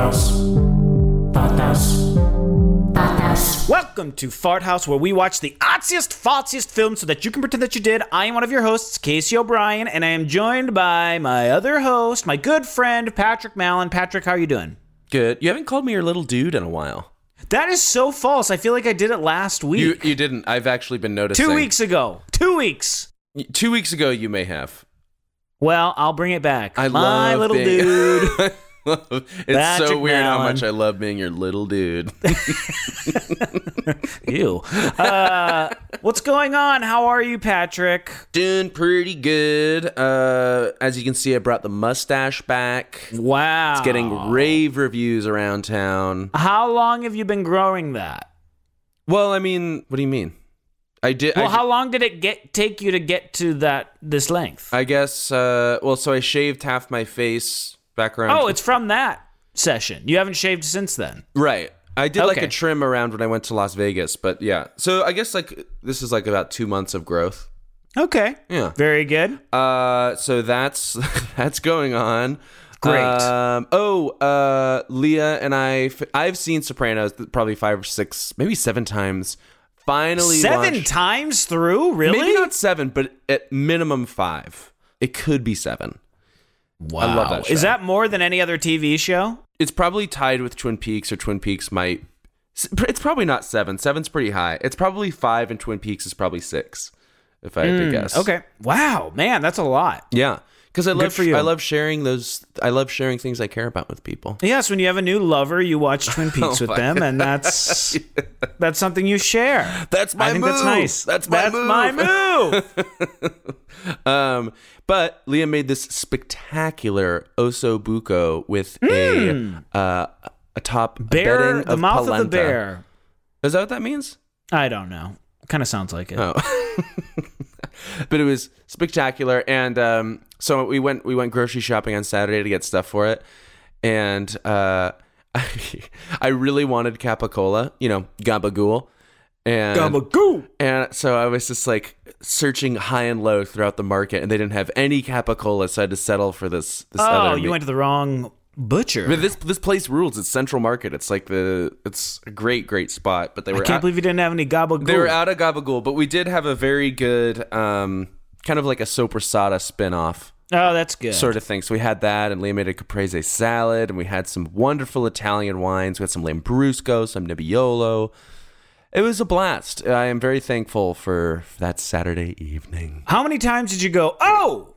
Welcome to Fart House, where we watch the artsiest, falsiest films so that you can pretend that you did. I am one of your hosts, Casey O'Brien, and I am joined by my other host, my good friend, Patrick Mallon. Patrick, how are you doing? Good. You haven't called me your little dude in a while. That is so false. I feel like I did it last week. You didn't. I've actually been noticing. 2 weeks ago. 2 weeks. 2 weeks ago, you may have. Well, I'll bring it back. I my love little being... dude. It's Patrick so weird Mallon. how much I love being your little dude. Ew. What's going on? How are you, Patrick? Doing pretty good. As you can see, I brought the mustache back. Wow. It's getting rave reviews around town. How long have you been growing that? Well, I mean, what do you mean? How long did it take you to get to this length? I guess, so I shaved half my face back around. Oh, it's from that session. You haven't shaved since then. Right. I did like Okay. a trim around when I went to Las Vegas, but yeah. So I guess this is like about 2 months of growth. Okay. Yeah. Very good. So that's going on. Great. Leah and I've seen Sopranos probably 5 or 6, maybe 7 times. Finally, 7 times through? Really? Maybe not 7, but at minimum 5. It could be 7. Wow. I love that show. Is that more than any other TV show? It's probably tied with Twin Peaks, or Twin Peaks might. It's probably not 7. 7's pretty high. It's probably 5, and Twin Peaks is probably 6, if I had to guess. Okay. Wow, man, that's a lot. Yeah, because I love for you. I love sharing those. I love sharing things I care about with people. Yes, when you have a new lover, you watch Twin Peaks with them, and that's something you share. That's my I think move. that's nice. That's my move. But Leah made this spectacular osso buco with a top Bear, bedding the of mouth polenta. of the bear. Is that what that means? I don't know. Kind of sounds like it. Oh. But it was spectacular, and so we went grocery shopping on Saturday to get stuff for it, and I really wanted Capicola, gabagool, and Gabagool. and so I was just like searching high and low throughout the market, and they didn't have any Capicola, so I had to settle for this Oh, other you went to the wrong butcher. But this place rules. It's Central Market. It's like it's a great spot. But I can't believe you didn't have any gabagool. They were out of gabagool, but we did have a very good kind of like a sopressata spin-off Oh, that's good. sort of thing. So we had that, and Leah made a caprese salad, and we had some wonderful Italian wines. We had some Lambrusco, some Nebbiolo. It was a blast. I am very thankful for that Saturday evening. How many times did you go, oh,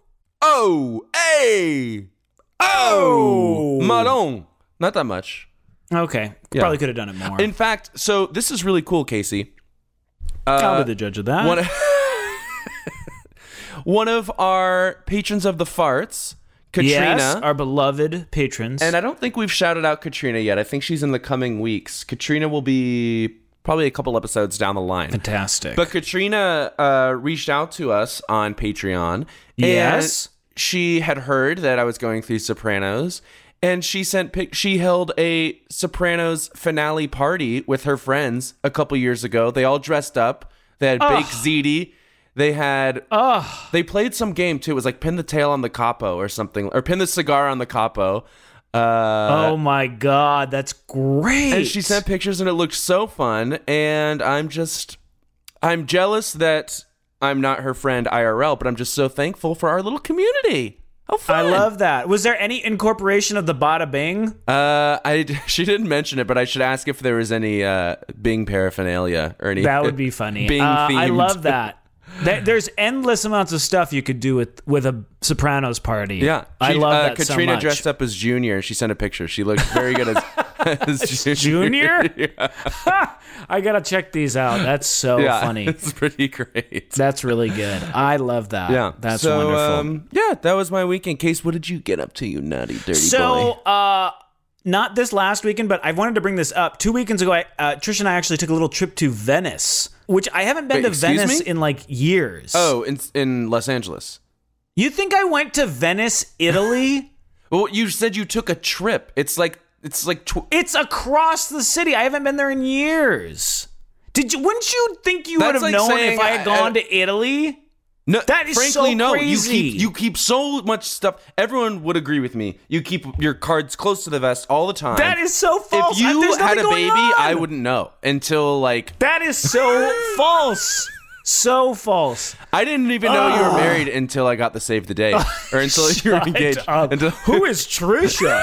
Hey! Oh! Maron! Not that much. Okay. Yeah. Probably could have done it more. In fact, so this is really cool, Casey. I'll be the judge of that. One of our patrons of the farts, Katrina. Yes, our beloved patrons. And I don't think we've shouted out Katrina yet. I think she's in the coming weeks. Katrina will be probably a couple episodes down the line. Fantastic. But Katrina reached out to us on Patreon. Yes. And she had heard that I was going through Sopranos. And she she held a Sopranos finale party with her friends a couple years ago. They all dressed up. They had baked ziti. They had. They played some game too. It was like pin the tail on the capo or something, or pin the cigar on the capo. Oh my God, that's great. And she sent pictures, and it looked so fun. And I'm jealous that I'm not her friend IRL, but I'm just so thankful for our little community. Oh, fun. I love that. Was there any incorporation of the bada bing? She didn't mention it, but I should ask if there was any Bing paraphernalia or any. That would be funny. Bing themed. I love that. There's endless amounts of stuff you could do with a Sopranos party. Yeah, I love that Katrina so much. dressed up as Junior. She sent a picture. She looked very good as Junior? Yeah. I gotta check these out. That's so funny. It's pretty great. That's really good. I love that. Yeah, That's so, wonderful. Yeah, that was my weekend. Case, what did you get up to, you naughty, dirty boy? So, not this last weekend, but I wanted to bring this up. 2 weekends ago, Trish and I actually took a little trip to Venice, which I haven't been to excuse Venice me? in like years. Oh, in Los Angeles. You think I went to Venice, Italy? Well, you said you took a trip. It's like It's across the city. I haven't been there in years. Wouldn't you think you would That's have like known saying if I had gone to Italy? No, That is frankly, so no. crazy. You keep so much stuff. Everyone would agree with me. You keep your cards close to the vest all the time. That is so false. If you There's had nothing a going baby, on. I wouldn't know until like. That is so false. So false. I didn't even know you were married until I got the save the date, or until you were engaged. Who is Trisha?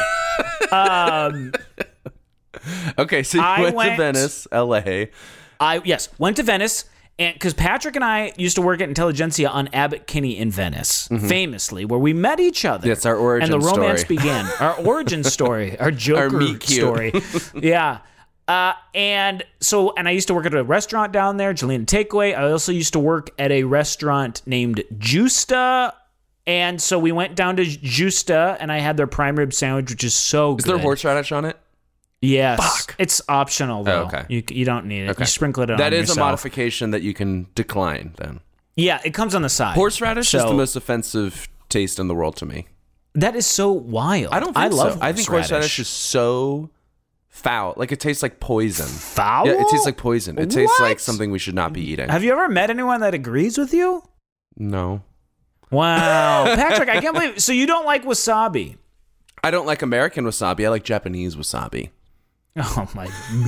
Okay, so you went to Venice, L.A. Went to Venice, and because Patrick and I used to work at Intelligentsia on Abbott Kinney in Venice, famously, where we met each other. Yes, our origin and the romance story. began. Our origin story, our Joker meet cute. story. Yeah. And I used to work at a restaurant down there, Jelena Takeaway. I also used to work at a restaurant named Justa. And so we went down to Justa, and I had their prime rib sandwich, which is so good. Is there horseradish on it? Yes. Fuck. It's optional, though. Oh, okay. You don't need it. Okay. You sprinkle it on That is yourself. a modification that you can decline, then. Yeah, it comes on the side. Horseradish is So- the most offensive taste in the world to me. That is so wild. I don't think love so. I think horseradish is so foul. Like, it tastes like poison. foul. Yeah, it tastes like poison. It tastes What? like something we should not be eating. Have you ever met anyone that agrees with you? No. Wow. Patrick, I can't believe. So you don't like wasabi? I don't like American wasabi. I like Japanese wasabi. Oh my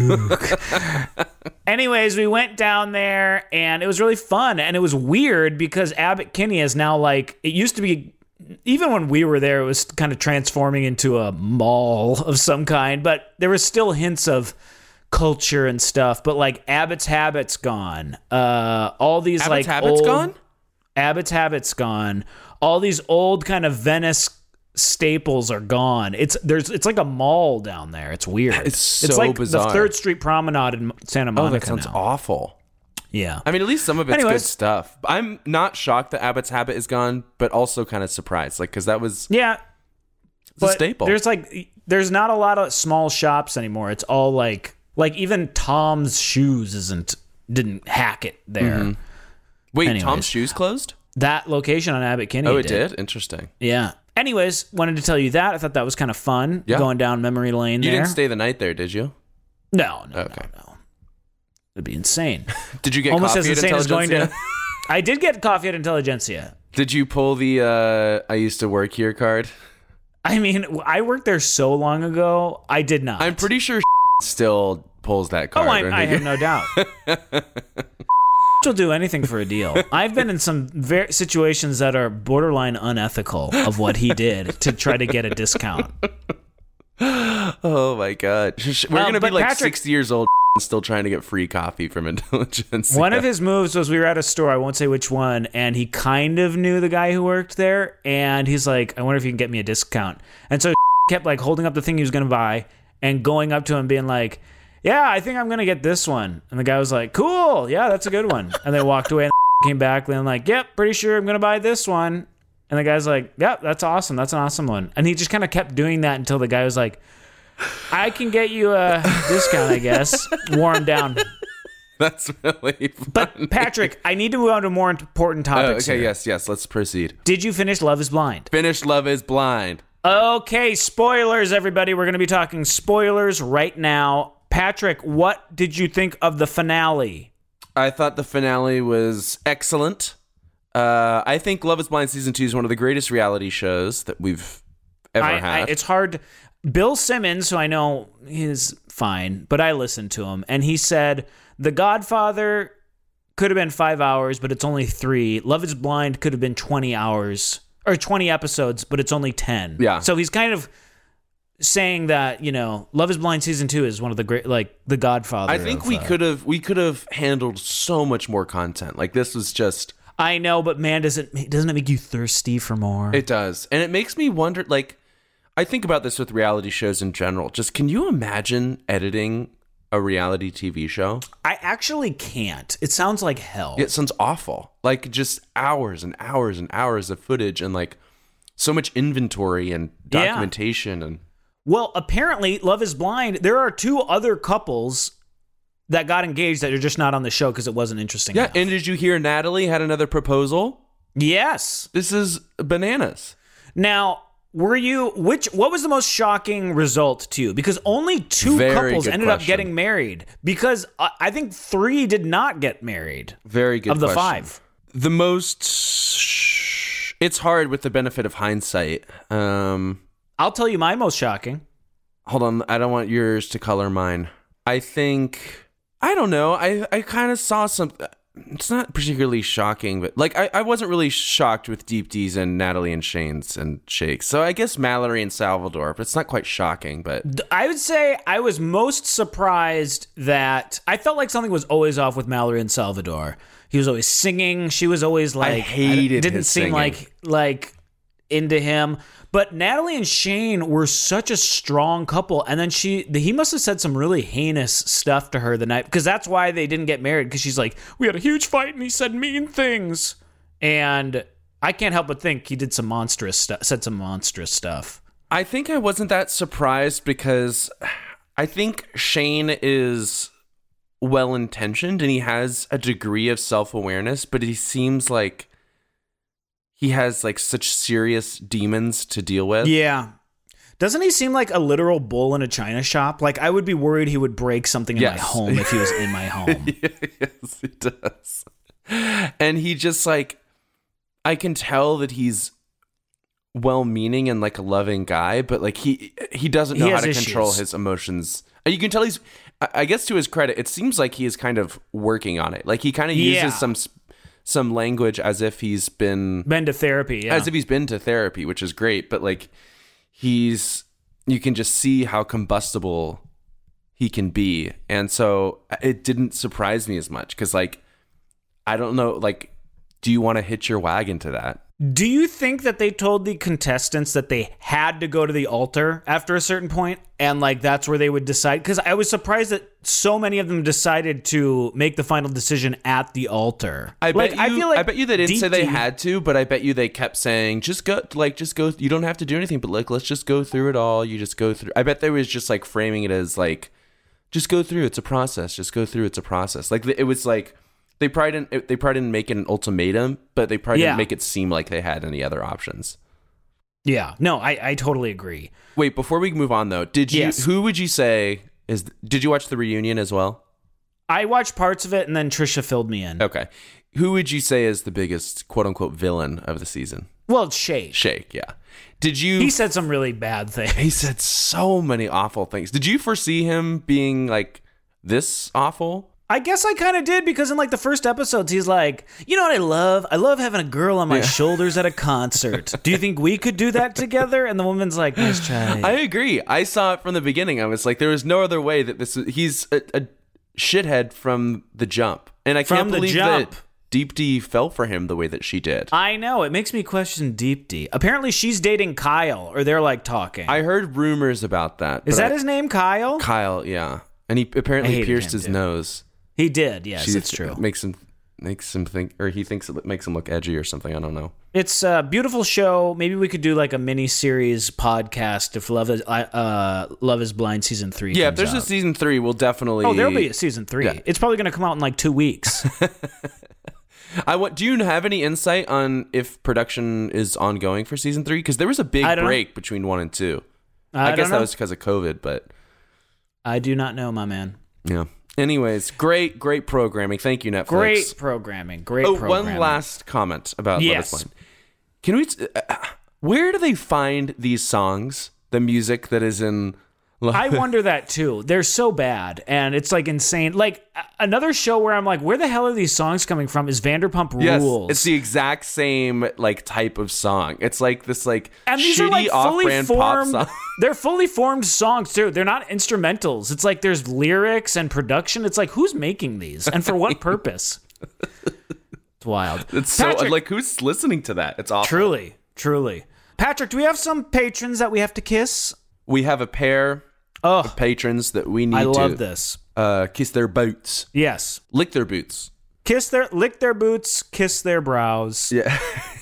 god. Anyways, we went down there and it was really fun, and it was weird because Abbott Kinney is now like, it used to be, even when we were there, it was kind of transforming into a mall of some kind, but there was still hints of culture and stuff, but like Abbott's Habit's gone. All these Abbott's like Habit's old, gone? Abbott's Habit's gone. All these old kind of Venice staples are gone. It's like a mall down there. It's weird. It's so it's like bizarre. the 3rd Street Promenade in Santa Monica. Oh, that sounds now. awful. Yeah. I mean, at least some of it's good Anyways. stuff. I'm not shocked that Abbott's Habit is gone, but also kind of surprised, like, because that was Yeah. it's a staple. There's not a lot of small shops anymore. It's all like even Tom's Shoes didn't hack it there. Wait, anyways. Tom's Shoes closed? That location on Abbott Kinney. Oh, it did? Interesting. Yeah. Anyways, wanted to tell you that. I thought that was kind of fun. Yeah. Going down memory lane You there. didn't stay the night there, did you? No. Okay. It'd be insane. Did you get Almost coffee as at insane as going to. Intelligentsia? I did get coffee at Intelligentsia. Did you pull the I used to work here card? I mean, I worked there so long ago. I did not. I'm pretty sure still pulls that card. Oh, I have no doubt. She'll do anything for a deal. I've been in some situations that are borderline unethical of what he did to try to get a discount. Oh my god. We're going to be but like Patrick- 60 years old still trying to get free coffee from Intelligentsia. One of his moves was we were at a store, I won't say which one, and he kind of knew the guy who worked there, and he's like, I wonder if you can get me a discount. And so kept like holding up the thing he was going to buy and going up to him being like, yeah, I think I'm going to get this one. And the guy was like, cool, yeah, that's a good one. And they walked away and came back and like, yep, pretty sure I'm going to buy this one. And the guy's like, yep, that's awesome. That's an awesome one. And he just kind of kept doing that until the guy was like, I can get you a discount, I guess. Wore him down. That's really funny. But Patrick, I need to move on to more important topics. Okay, here. yes, let's proceed. Did you finish Love is Blind? Finish Love is Blind. Okay, spoilers, everybody. We're going to be talking spoilers right now. Patrick, what did you think of the finale? I thought the finale was excellent. I think Love is Blind Season 2 is one of the greatest reality shows that we've ever had. It's hard. Bill Simmons, who I know is fine, but I listened to him, and he said The Godfather could have been 5 hours, but it's only 3. Love is Blind could have been 20 hours, or 20 episodes, but it's only 10. Yeah. So he's kind of saying that, you know, Love is Blind Season 2 is one of the great, like, The Godfather. I think we could have handled so much more content. Like, this was just... I know, but man, doesn't it make you thirsty for more? It does. And it makes me wonder, like, I think about this with reality shows in general. Just, can you imagine editing a reality TV show? I actually can't. It sounds like hell. It sounds awful. Like, just hours and hours and hours of footage and, like, so much inventory and documentation. And well, apparently, Love is Blind, there are 2 other couples that got engaged that are just not on the show because it wasn't interesting yeah, enough. and did you hear Natalie had another proposal? Yes. This is bananas. Now, what was the most shocking result to you? Because only 2 Very couples good ended up question. getting married. Because I think 3 did not get married. Very good Of the question. 5. The most... It's hard with the benefit of hindsight. I'll tell you my most shocking. Hold on, I don't want yours to color mine. I think... I don't know. I kind of saw something... It's not particularly shocking, but like I wasn't really shocked with Deep D's and Natalie and Shane's and Shake's. So I guess Mallory and Salvador, but it's not quite shocking. But I would say I was most surprised that I felt like something was always off with Mallory and Salvador. He was always singing. She was always like, I hated didn't his seem singing. like into him. But Natalie and Shane were such a strong couple, and then he must have said some really heinous stuff to her the night, because that's why they didn't get married, because she's like, we had a huge fight and he said mean things. And I can't help but think he did some monstrous stuff, said some monstrous stuff. I think I wasn't that surprised because I think Shane is well-intentioned and he has a degree of self-awareness, but he seems like he has like such serious demons to deal with. Yeah. Doesn't he seem like a literal bull in a china shop? Like, I would be worried he would break something in my home if he was in my home. Yes, he does. And he just like, I can tell that he's well-meaning and like a loving guy, but like he doesn't know how to control his emotions. You can tell he's, I guess to his credit, it seems like he is kind of working on it. Like he kind of uses some language as if he's been to therapy, as if he's been to therapy, which is great. But like you can just see how combustible he can be. And so it didn't surprise me as much because like, I don't know, like, do you want to hitch your wagon to that? Do you think that they told the contestants that they had to go to the altar after a certain point, and like that's where they would decide? Because I was surprised that so many of them decided to make the final decision at the altar. I bet you they didn't say they had to, but I bet you they kept saying just go. You don't have to do anything, but like let's just go through it all. You just go through. I bet they was just like framing it as like just go through. It's a process. Just go through. It's a process. Like it was like. They probably didn't make it an ultimatum, but they probably didn't make it seem like they had any other options. Yeah, no, I totally agree. Wait, before we move on though, who would you say did you watch the reunion as well? I watched parts of it and then Trisha filled me in. Okay. Who would you say is the biggest quote unquote villain of the season? Well, it's Shake. Shake, yeah. He said some really bad things. He said so many awful things. Did you foresee him being like this awful? I guess I kind of did, because in like the first episodes, he's like, you know what I love? I love having a girl on my shoulders at a concert. Do you think we could do that together? And the woman's like, nice try. I agree. I saw it from the beginning. I was like, there was no other way that he's a shithead from the jump. And I can't believe that Deep D fell for him the way that she did. I know. It makes me question Deep D. Apparently she's dating Kyle, or they're like talking. I heard rumors about that. Is that his name, Kyle? Kyle, yeah. And he apparently pierced his nose. He did, yes, it's true. Makes him think, or he thinks it makes him look edgy or something. I don't know. It's a beautiful show. Maybe we could do like a mini series podcast if Love is Blind season 3. Yeah, if there's a season 3, we'll definitely. Oh, there'll be a season 3. Yeah. It's probably going to come out in like 2 weeks. Do you have any insight on if production is ongoing for season 3? Because there was a big break between 1 and 2. I guess that was because of COVID, but I do not know, my man. Yeah. Anyways, great programming. Thank you, Netflix. Great programming. One last comment about Love is Blind. Can we? Where do they find these songs? The music that is in. I wonder that too. They're so bad, and it's like insane. Like another show where I'm like, where the hell are these songs coming from? Is Vanderpump Rules? Yes, it's the exact same like type of song. It's like this like and these shitty are like off-brand pop song. They're fully formed songs too. They're not instrumentals. It's like there's lyrics and production. It's like, who's making these and for what purpose? It's wild. It's Patrick, so like who's listening to that? It's awful. Truly. Patrick, do we have some patrons that we have to kiss? We have a pair of patrons that we need to. I love this. Kiss their boots. Yes. Lick their boots. Lick their boots, kiss their brows. Yeah.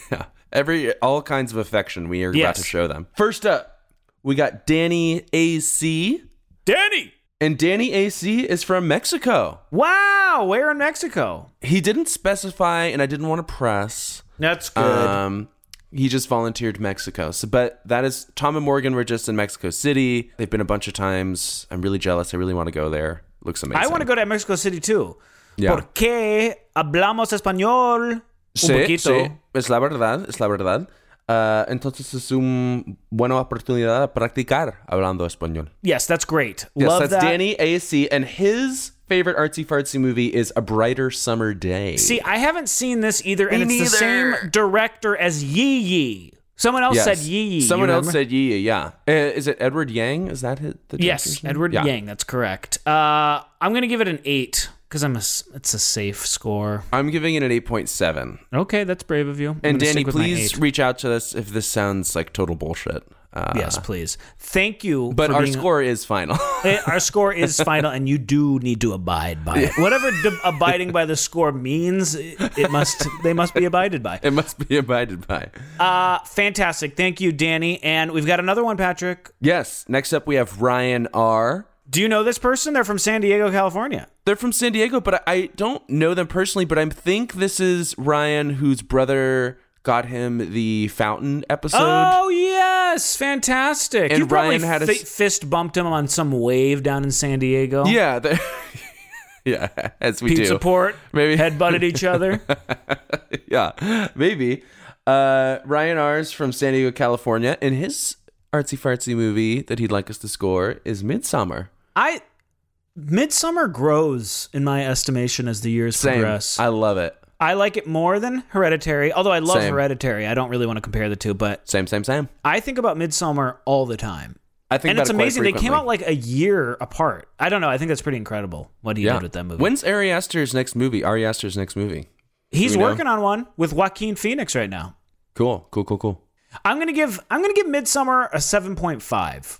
All kinds of affection we are about to show them. First up, we got Danny AC. Danny! And Danny AC is from Mexico. Wow, where in Mexico? He didn't specify, and I didn't want to press. That's good. He just volunteered Mexico. But that is, Tom and Morgan were just in Mexico City. They've been a bunch of times. I'm really jealous. I really want to go there. Looks amazing. I want to go to Mexico City too. Yeah. ¿Por qué hablamos español? Sí, es la verdad, es la verdad. Entonces es una buena oportunidad de practicar hablando español. Yes, that's great. Yes, Love that's that. Danny AC, and his favorite artsy-fartsy movie is A Brighter Summer Day. See, I haven't seen this either, and Me it's the neither. same director as Yi Yi. Someone else said Yi Yi. Someone you else remember? said Yi Yi, yeah. Is it Edward Yang? Is that the Yes, director's name? Edward Yeah. Yang. That's correct. I'm gonna give it an 8 because it's a safe score. I'm giving it an 8.7. Okay, that's brave of you. I'm And gonna Danny, stick with my please 8. reach out to us if this sounds like total bullshit. Yes, please. Thank you. But for our being- score is final. Our score is final, and you do need to abide by it. Whatever abiding by the score means, they must be abided by. It must be abided by. Fantastic. Thank you, Danny. And we've got another one, Patrick. Yes. Next up, we have Ryan R. Do you know this person? They're from San Diego, California. They're from San Diego, but I don't know them personally, but I think this is Ryan whose brother got him the fountain episode. Oh, yes. Fantastic. And You probably Ryan had a fist bumped him on some wave down in San Diego. Yeah. Yeah, as we Pizza do. Port. Maybe. Head butted each other. Yeah, maybe. Ryan R's from San Diego, California, and his artsy-fartsy movie that he'd like us to score is Midsommar. Midsummer grows in my estimation as the years Same. progress. I love it. I like it more than Hereditary, although I love Same. Hereditary. I don't really want to compare the two, but Same. I think about Midsummer all the time. I think And about it's it quite amazing. They came frequently. out like a year apart. I don't know. I think that's pretty incredible what he did with that movie. When's Ari Aster's next movie? He's we know? working on one with Joaquin Phoenix right now. Cool. I'm gonna give Midsummer a 7.5.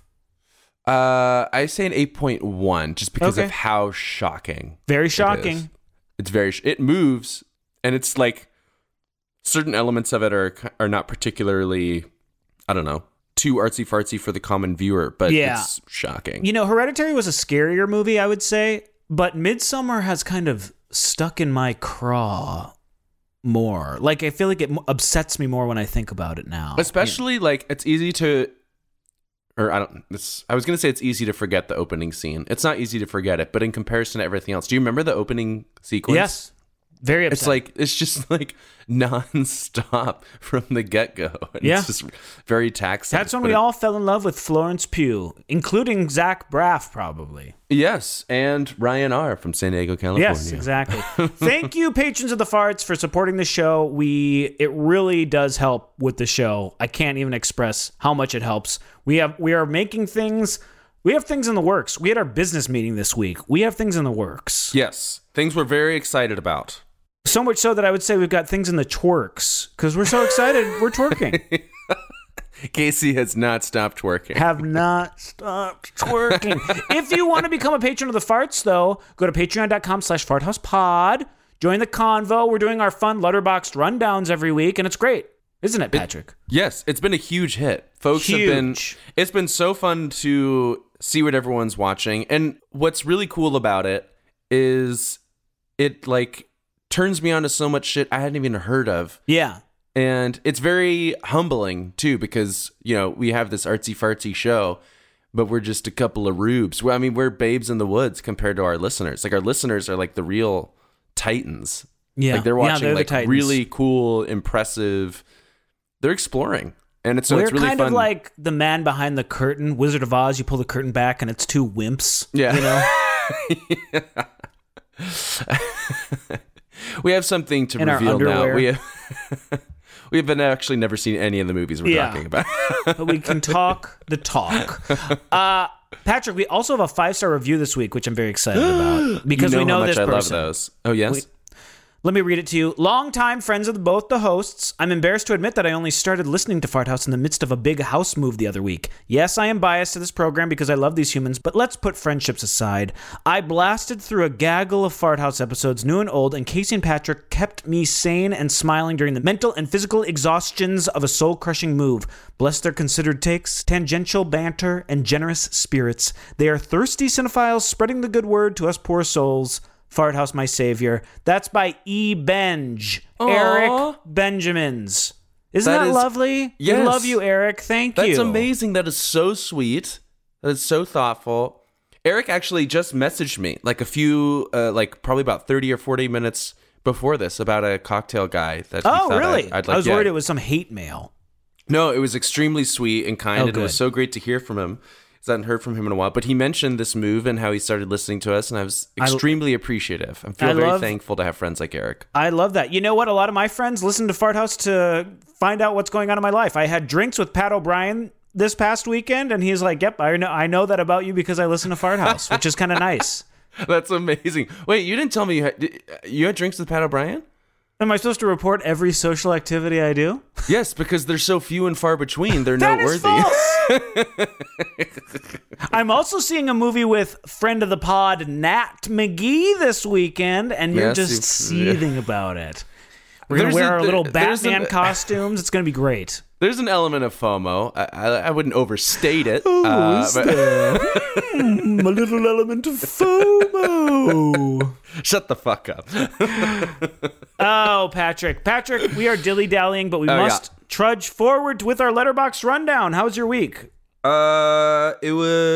I say an 8.1 just because Okay. of how shocking. Very it is. shocking. It's very. It moves, and it's like certain elements of it are not particularly, I don't know, too artsy fartsy for the common viewer, but Yeah. it's shocking. You know, Hereditary was a scarier movie, I would say, but Midsummer has kind of stuck in my craw more. Like, I feel like it upsets me more when I think about it now. Especially like it's easy to, or I was gonna say it's easy to forget the opening scene. It's not easy to forget it, but in comparison to everything else, do you remember the opening sequence? Yes. Very upset. It's just like nonstop from the get-go. And Yeah. It's just very taxing. That's when But we all fell in love with Florence Pugh, including Zach Braff, probably. Yes, and Ryan R. from San Diego, California. Yes, exactly. Thank you, patrons of the farts, for supporting the show. It really does help with the show. I can't even express how much it helps. We are making things. We have things in the works. We had our business meeting this week. We have things in the works. Yes, things we're very excited about. So much so that I would say we've got things in the twerks because we're so excited. We're twerking. Casey has not stopped working. Have not stopped twerking. If you want to become a patron of the farts, though, go to patreon.com/farthousepod. Join the convo. We're doing our fun Letterboxd rundowns every week, and it's great. Isn't it, Patrick? Yes, it's been a huge hit. Folks Huge. it's been so fun to see what everyone's watching. And what's really cool about it is it like turns me on to so much shit I hadn't even heard of. Yeah. And it's very humbling too, because, you know, we have this artsy fartsy show, but we're just a couple of rubes. Well, I mean, we're babes in the woods compared to our listeners. Like our listeners are like the real titans. Yeah. Like they're watching they're the like Titans. really cool, impressive. They're exploring. And it's We're it's really kind fun. of like the man behind the curtain, Wizard of Oz. You pull the curtain back, and it's two wimps. Yeah. You know? We have something to In our reveal now. underwear. We have actually never seen any of the movies we're Yeah. talking about. But we can talk the talk. Patrick, we also have a 5-star review this week, which I'm very excited about because you know we know how much this I person. love those. Oh yes. Let me read it to you. Longtime friends of both the hosts. I'm embarrassed to admit that I only started listening to Fart House in the midst of a big house move the other week. Yes, I am biased to this program because I love these humans, but let's put friendships aside. I blasted through a gaggle of Fart House episodes, new and old, and Casey and Patrick kept me sane and smiling during the mental and physical exhaustions of a soul-crushing move. Bless their considered takes, tangential banter, and generous spirits. They are thirsty cinephiles spreading the good word to us poor souls. Fart House, my savior. That's by E. Benj. Aw. Eric Benjamins. Isn't that lovely? Yes. We love you, Eric. Thank you. That's amazing. That is so sweet. That is so thoughtful. Eric actually just messaged me like a few, like probably about 30 or 40 minutes before this about a cocktail guy that he Oh, thought really? I'd like. I was worried it was some hate mail. No, it was extremely sweet and kind, Oh, and it was good. so great to hear from him. I hadn't heard from him in a while, but he mentioned this move and how he started listening to us, and I was extremely appreciative. I feel very thankful to have friends like Eric. I love that. You know what? A lot of my friends listen to Fart House to find out what's going on in my life. I had drinks with Pat O'Brien this past weekend, and he's like, "Yep, I know that about you because I listen to Fart House," which is kind of nice. That's amazing. Wait, you didn't tell me you had drinks with Pat O'Brien? Am I supposed to report every social activity I do? Yes, because they're so few and far between. They're That is noteworthy. false. I'm also seeing a movie with friend of the pod, Nat McGee, this weekend, and you're Yes, just seething about it. We're going to wear our little Batman costumes. It's going to be great. There's an element of FOMO. I wouldn't overstate it. A little element of FOMO. Shut the fuck up. Oh, Patrick, we are dilly-dallying, but we must trudge forward with our Letterboxd rundown. How was your week? It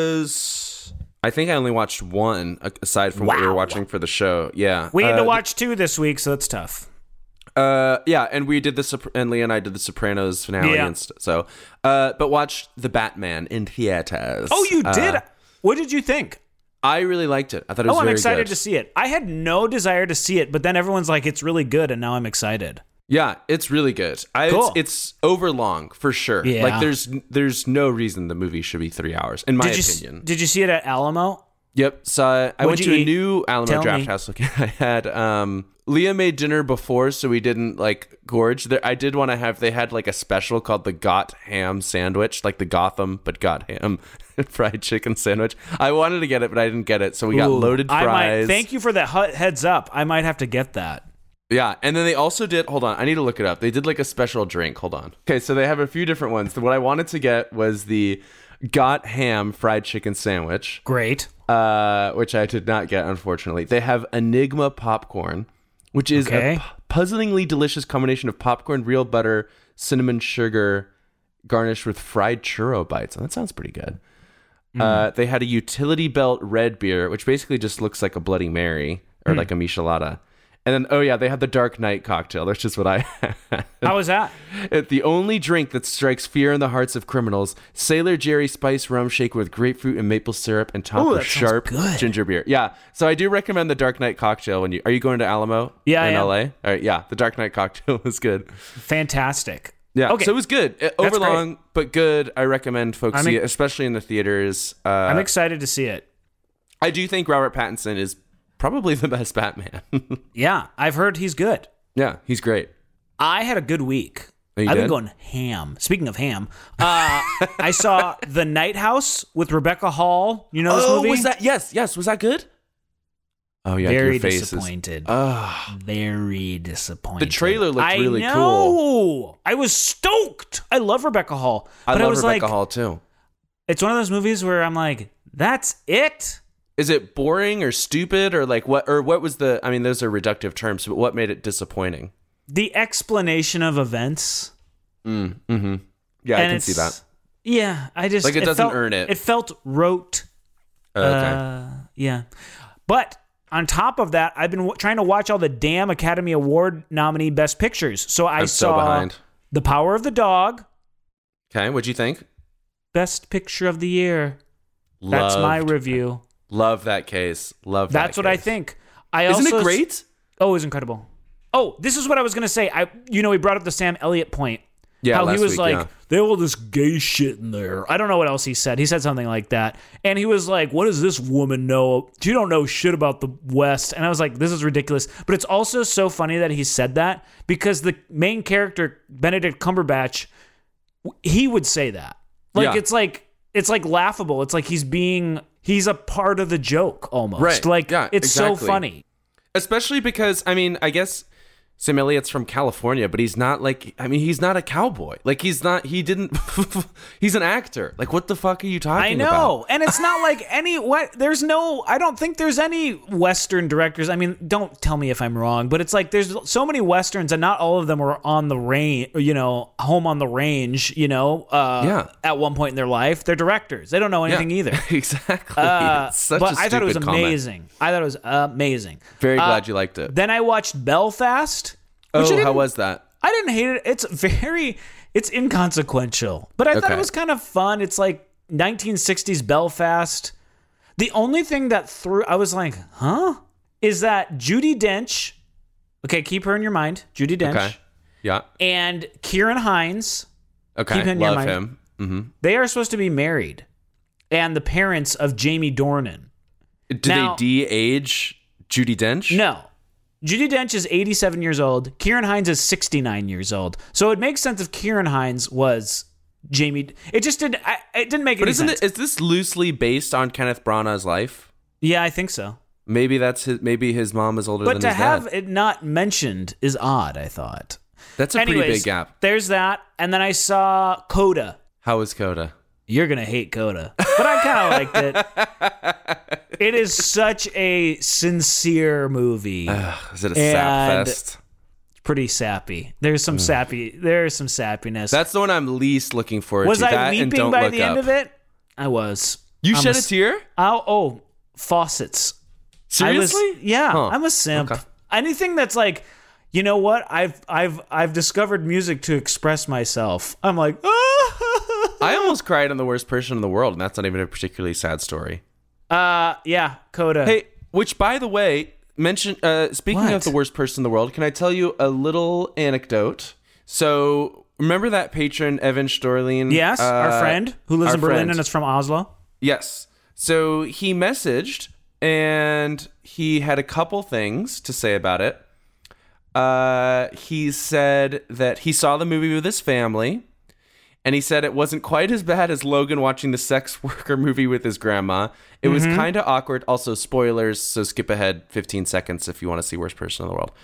was. I think I only watched one aside from what we were watching for the show. Yeah, We had to watch 2 this week, so it's tough. Yeah, and we did and Leah and I did the Sopranos finale and so. But watched The Batman in theaters. Oh, you did? What did you think? I really liked it. I thought it was I'm very excited good. to see it. I had no desire to see it, but then everyone's like, it's really good, and now I'm excited. Yeah, it's really good. Cool. It's overlong for sure. Yeah. Like there's no reason the movie should be 3 hours, in my opinion. Did you see it at Alamo? Yep. So I went What'd to you a eat? new Alamo Tell Draft me. House. Look, I had Leah made dinner before, so we didn't like gorge. I did want to have. They had like a special called the Got Ham sandwich, like the Gotham but Got Ham fried chicken sandwich. I wanted to get it, but I didn't get it, so we got loaded fries. Thank you for that heads up. I might have to get that. Yeah, and then they also did. Hold on, I need to look it up. They did like a special drink. Hold on. Okay, so they have a few different ones. What I wanted to get was the Got Ham fried chicken sandwich. Great. Which I did not get, unfortunately. They have Enigma popcorn, which is a puzzlingly delicious combination of popcorn, real butter, cinnamon sugar, garnished with fried churro bites. And that sounds pretty good. They had a utility belt red beer, which basically just looks like a Bloody Mary or like a Michelada. And then, they had the Dark Knight cocktail. That's just what I had. How was that? The only drink that strikes fear in the hearts of criminals. Sailor Jerry spice rum shake with grapefruit and maple syrup and top with sharp ginger beer. Yeah. So I do recommend the Dark Knight cocktail. Are you going to Alamo in LA? All right. Yeah. The Dark Knight cocktail was good. Fantastic. Yeah. Okay. So it was good. Overlong, but good. I recommend folks see it, especially in the theaters. I'm excited to see it. I do think Robert Pattinson is probably the best Batman. Yeah. I've heard he's good. Yeah. He's great. I had a good week. Oh, you I've been did? going ham. Speaking of ham, I saw The Night House with Rebecca Hall. You know this movie? Was that? Yes. Was that good? Oh yeah, Very your face disappointed. is. Very disappointed. The trailer looked really I know. cool. I was stoked. I love Rebecca Hall. But I love was Rebecca like, Hall too. It's one of those movies where I'm like, that's it? Is it boring or stupid or like what? Or what was the? I mean, those are reductive terms, but what made it disappointing? The explanation of events. Mm-hmm. Yeah, I can see that. Yeah, I just Like it doesn't earn it. It felt rote. Okay. Yeah. But on top of that, I've been trying to watch all the damn Academy Award nominee Best Pictures. So I I'm saw so behind. The Power of the Dog, Okay, what'd you think? Best Picture of the Year. That's my review. Love that case. Love that. That's what I case. think. Isn't it great? Oh, it was incredible. Oh, this is what I was going to say. He brought up the Sam Elliott point. Yeah, how he last was week, like, yeah. there was this gay shit in there. I don't know what else he said. He said something like that. And he was like, what does this woman know? She don't know shit about the West. And I was like, this is ridiculous. But it's also so funny that he said that because the main character, Benedict Cumberbatch, he would say that. Like, Yeah. it's like laughable. It's like he's a part of the joke almost. Right. Like, Yeah, it's exactly. so funny. Especially because, I mean, I guess Sam Elliott's from California, but he's not like, I mean, he's not a cowboy. Like, he's an actor. Like, what the fuck are you talking about? I know. And it's not like I don't think there's any Western directors. I mean, don't tell me if I'm wrong, but it's like there's so many Westerns and not all of them were on the range, home on the range, at one point in their life. They're directors. They don't know anything either. Exactly. I thought it was amazing. Very glad you liked it. Then I watched Belfast. How was that? I didn't hate it. It's inconsequential, but I thought it was kind of fun. It's like 1960s Belfast. The only thing that I was like, is that Judi Dench. Okay, keep her in your mind. Judi Dench. Okay. Yeah. And Kieran Hines. Okay. Keep him in Love your mind. him. Mm-hmm. They are supposed to be married, and the parents of Jamie Dornan. Did they de-age Judi Dench? No. Judi Dench is 87 years old. Kieran Hines is 69 years old. So it makes sense if Kieran Hines was Jamie. It just didn't. It didn't make any sense. Is this loosely based on Kenneth Branagh's life? Yeah, I think so. Maybe his mom is older than his dad. But to have it not mentioned is odd, I thought. That's a pretty big gap. There's that, and then I saw Coda. How was Coda? You're gonna hate Coda, but I kind of liked it. It is such a sincere movie. Is it a sap fest? Pretty sappy. There's some sappiness. That's the one I'm least looking forward to. Was I weeping by the end of it? I was. You shed a tear? Faucets. Seriously? I'm a simp. Okay. Anything that's like, you know what? I've discovered music to express myself. I'm like, I almost cried on The Worst Person in the World, and that's not even a particularly sad story. Yeah, Coda. Hey, which, by the way, speaking of The Worst Person in the World, can I tell you a little anecdote? So, remember that patron, Evan Storlin? Yes, our friend who lives in Berlin and is from Oslo? Yes. So, he messaged, and he had a couple things to say about it. He said that he saw the movie with his family, and he said it wasn't quite as bad as Logan watching the sex worker movie with his grandma. It was kind of awkward. Also, spoilers, so skip ahead 15 seconds if you want to see Worst Person in the World.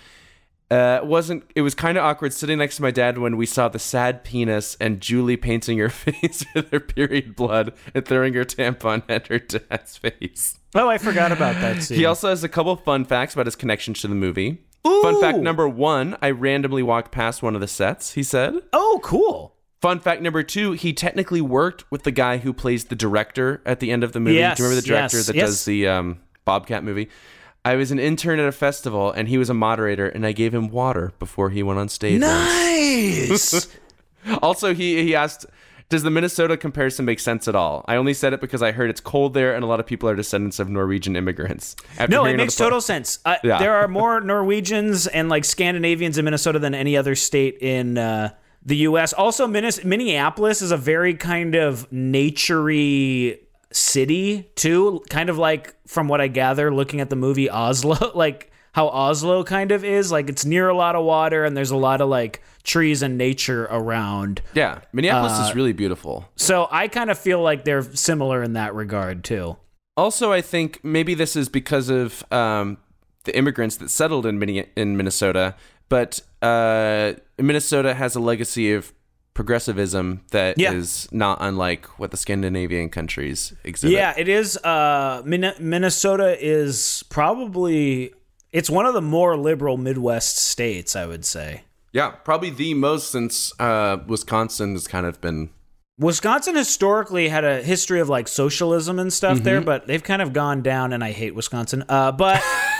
It was kind of awkward sitting next to my dad when we saw the sad penis and Julie painting her face with her period blood and throwing her tampon at her dad's face. Oh, I forgot about that scene. He also has a couple fun facts about his connection to the movie. Ooh. Fun fact number 1, I randomly walked past one of the sets, he said. Oh, cool. Fun fact number 2, he technically worked with the guy who plays the director at the end of the movie. Yes, do you remember the director that does the Bobcat movie? I was an intern at a festival, and he was a moderator, and I gave him water before he went on stage. Nice! Also, he asked, does the Minnesota comparison make sense at all? I only said it because I heard it's cold there, and a lot of people are descendants of Norwegian immigrants. No, it makes total sense. There are more Norwegians and like Scandinavians in Minnesota than any other state in the U.S. Also, Minneapolis is a very kind of nature-y city, too. Kind of like, from what I gather, looking at the movie Oslo, like how Oslo kind of is. Like, it's near a lot of water, and there's a lot of, like, trees and nature around. Yeah, Minneapolis is really beautiful. So I kind of feel like they're similar in that regard, too. Also, I think maybe this is because of the immigrants that settled in Minnesota, but Minnesota has a legacy of progressivism that is not unlike what the Scandinavian countries exhibit. Yeah, it is. Minnesota is probably, it's one of the more liberal Midwest states, I would say. Yeah, probably the most, since Wisconsin has kind of been... Wisconsin historically had a history of like socialism and stuff there, but they've kind of gone down, and I hate Wisconsin. But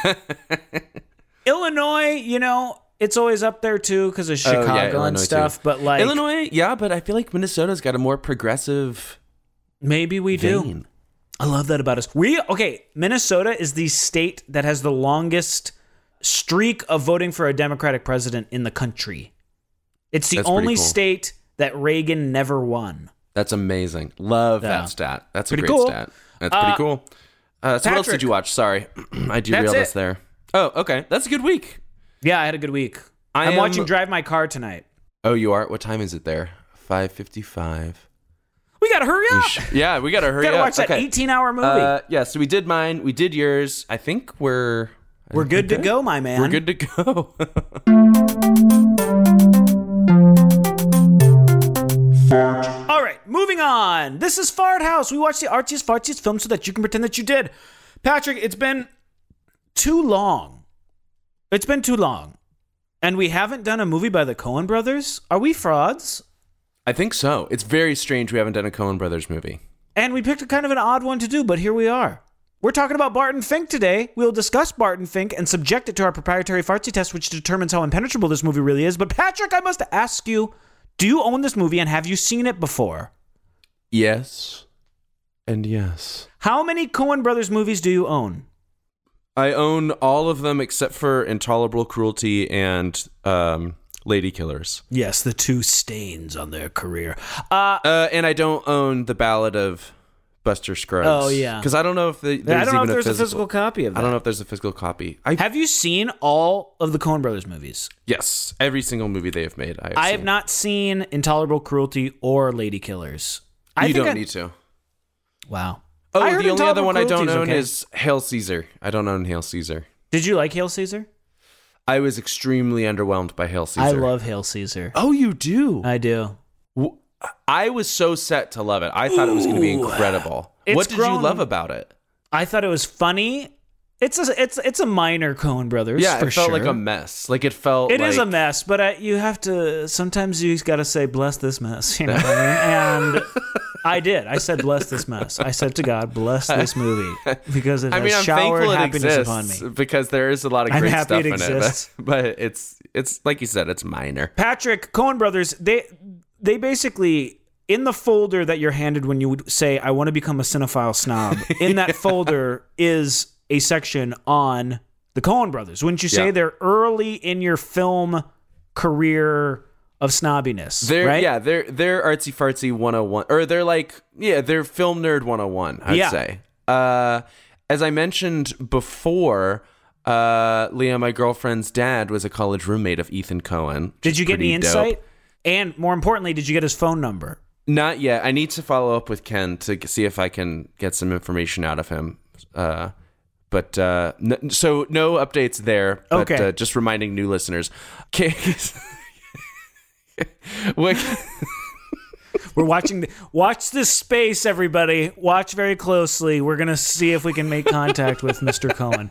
Illinois, you know, it's always up there too because of Chicago and stuff. Too. But like Illinois, but I feel like Minnesota's got a more progressive. Maybe we do. I love that about us. Minnesota is the state that has the longest streak of voting for a Democratic president in the country. It's the only state that Reagan never won. That's amazing. Love that stat. That's a great stat. That's pretty cool. So Patrick, what else did you watch? Sorry, I derailed us there. Oh, okay. That's a good week. Yeah, I had a good week. I'm watching Drive My Car tonight. Oh, you are? What time is it there? 5:55. We gotta hurry up. Yeah, we gotta hurry up. Gotta watch that 18-hour movie. So we did mine. We did yours. I think we're good to go, my man. We're good to go. All right, moving on. This is Fart House. We watch the artsiest, fartsiest films so that you can pretend that you did. Patrick, it's been too long. It's been too long. And we haven't done a movie by the Coen brothers? Are we frauds? I think so. It's very strange we haven't done a Coen brothers movie. And we picked a kind of an odd one to do, but here we are. We're talking about Barton Fink today. We'll discuss Barton Fink and subject it to our proprietary fartsy test, which determines how impenetrable this movie really is. But Patrick, I must ask you, do you own this movie and have you seen it before? Yes. And yes. How many Coen brothers movies do you own? I own all of them except for Intolerable Cruelty and Lady Killers. Yes, the two stains on their career. And I don't own The Ballad of Buster Scruggs. Oh, yeah. Because I don't know if there's a physical copy of that. I don't know if there's a physical copy. Have you seen all of the Coen brothers movies? Yes. Every single movie they have made, I have not seen Intolerable Cruelty or Lady Killers. You don't need to. Wow. Oh, the only other one I don't own is Hail Caesar. I don't own Hail Caesar. Did you like Hail Caesar? I was extremely underwhelmed by Hail Caesar. I love Hail Caesar. Oh, you do? I do. I was so set to love it. I thought it was going to be incredible. What did you love about it? I thought it was funny. It's a minor Coen brothers. Yeah, for it felt sure. like a mess. Like it felt. It is a mess, but you have to. Sometimes you got to say, "Bless this mess." You know what I mean? And I did. I said, "Bless this mess." I said to God, "Bless this movie," because it has showered happiness upon me. Because there is a lot of great stuff in exists. it, but it's like you said, it's minor. Patrick, Coen brothers, they basically. In the folder that you're handed when you would say, I want to become a cinephile snob, in that folder is a section on the Coen brothers. Wouldn't you say they're early in your film career of snobbiness, right? Yeah, they're artsy fartsy 101, or they're film nerd 101, I'd say. As I mentioned before, Leah, my girlfriend's dad, was a college roommate of Ethan Coen. Did you get any insight? And more importantly, did you get his phone number? Not yet. I need to follow up with Ken to see if I can get some information out of him. So no updates there. But, okay. Just reminding new listeners. We're watching. Watch this space, everybody. Watch very closely. We're gonna see if we can make contact with Mr. Coen.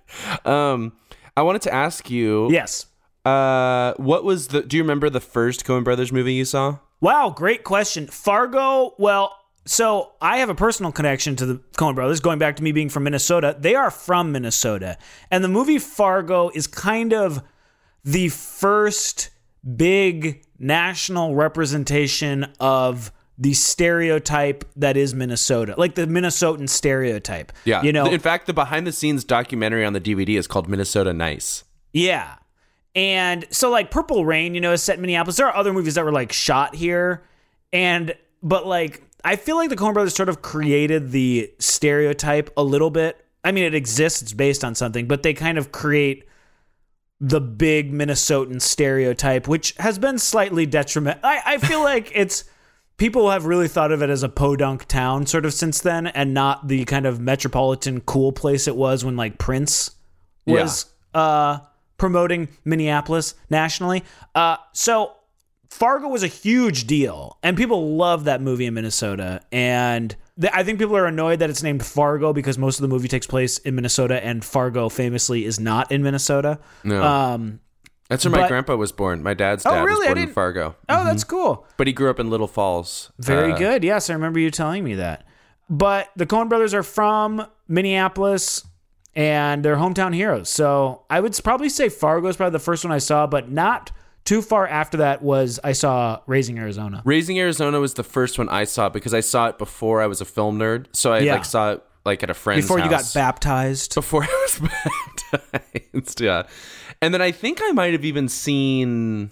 I wanted to ask you. Yes. What was do you remember the first Coen Brothers movie you saw? Wow, great question. Fargo, well, so I have a personal connection to the Coen brothers, going back to me being from Minnesota. They are from Minnesota. And the movie Fargo is kind of the first big national representation of the stereotype that is Minnesota, like the Minnesotan stereotype. Yeah. You know, in fact, the behind the scenes documentary on the DVD is called Minnesota Nice. Yeah. And so like Purple Rain, is set in Minneapolis. There are other movies that were like shot here. But like, I feel like the Coen brothers sort of created the stereotype a little bit. I mean, it exists, it's based on something, but they kind of create the big Minnesotan stereotype, which has been slightly detrimental. I feel like people have really thought of it as a podunk town sort of since then, and not the kind of metropolitan cool place it was when like Prince was, promoting Minneapolis nationally. So Fargo was a huge deal, and people love that movie in Minnesota. And I think people are annoyed that it's named Fargo because most of the movie takes place in Minnesota, and Fargo famously is not in Minnesota. No. That's where my grandpa was born. My dad's dad was born in Fargo. Oh, that's cool. But he grew up in Little Falls. Very good. Yes, I remember you telling me that. But the Coen brothers are from Minneapolis, and they're hometown heroes. So I would probably say Fargo is probably the first one I saw, but not too far after that I saw Raising Arizona. Raising Arizona was the first one I saw because I saw it before I was a film nerd. So I saw it like at a friend's before house. You got baptized. Before I was baptized, yeah. And then I think I might have seen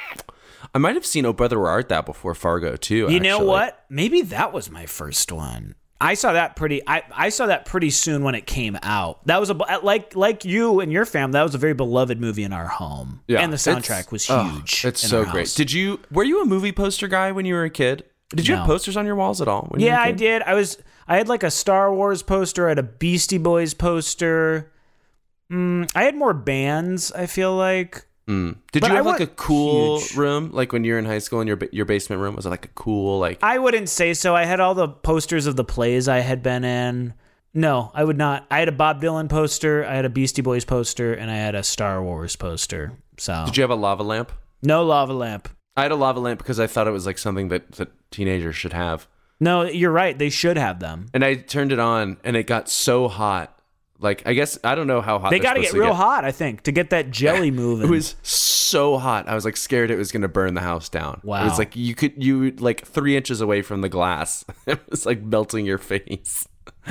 Oh Brother Where Art Thou before Fargo too. You know what? Maybe that was my first one. I saw that pretty soon when it came out. That was like you and your family. That was a very beloved movie in our home. Yeah, and the soundtrack was huge. It's so great. Were you a movie poster guy when you were a kid? Did you have posters on your walls at all? Yeah, I did. I had like a Star Wars poster. I had a Beastie Boys poster. I had more bands, I feel like. Did But you I have like a want cool huge- room, like when you were in high school in your basement room? Was it like a cool like? I wouldn't say so. I had all the posters of the plays I had been in. No, I would not. I had a Bob Dylan poster, I had a Beastie Boys poster, and I had a Star Wars poster. So Did you have a lava lamp? no lava lamp. I had a lava lamp because I thought it was like something that teenagers should have. No, you're right. They should have them. And I turned it on, and it got so hot. Like, I guess I don't know how hot They they're got to supposed get real hot, I think, to get that jelly moving. It was so hot. I was like scared it was going to burn the house down. Wow. It was like you like 3 inches away from the glass. It was like melting your face.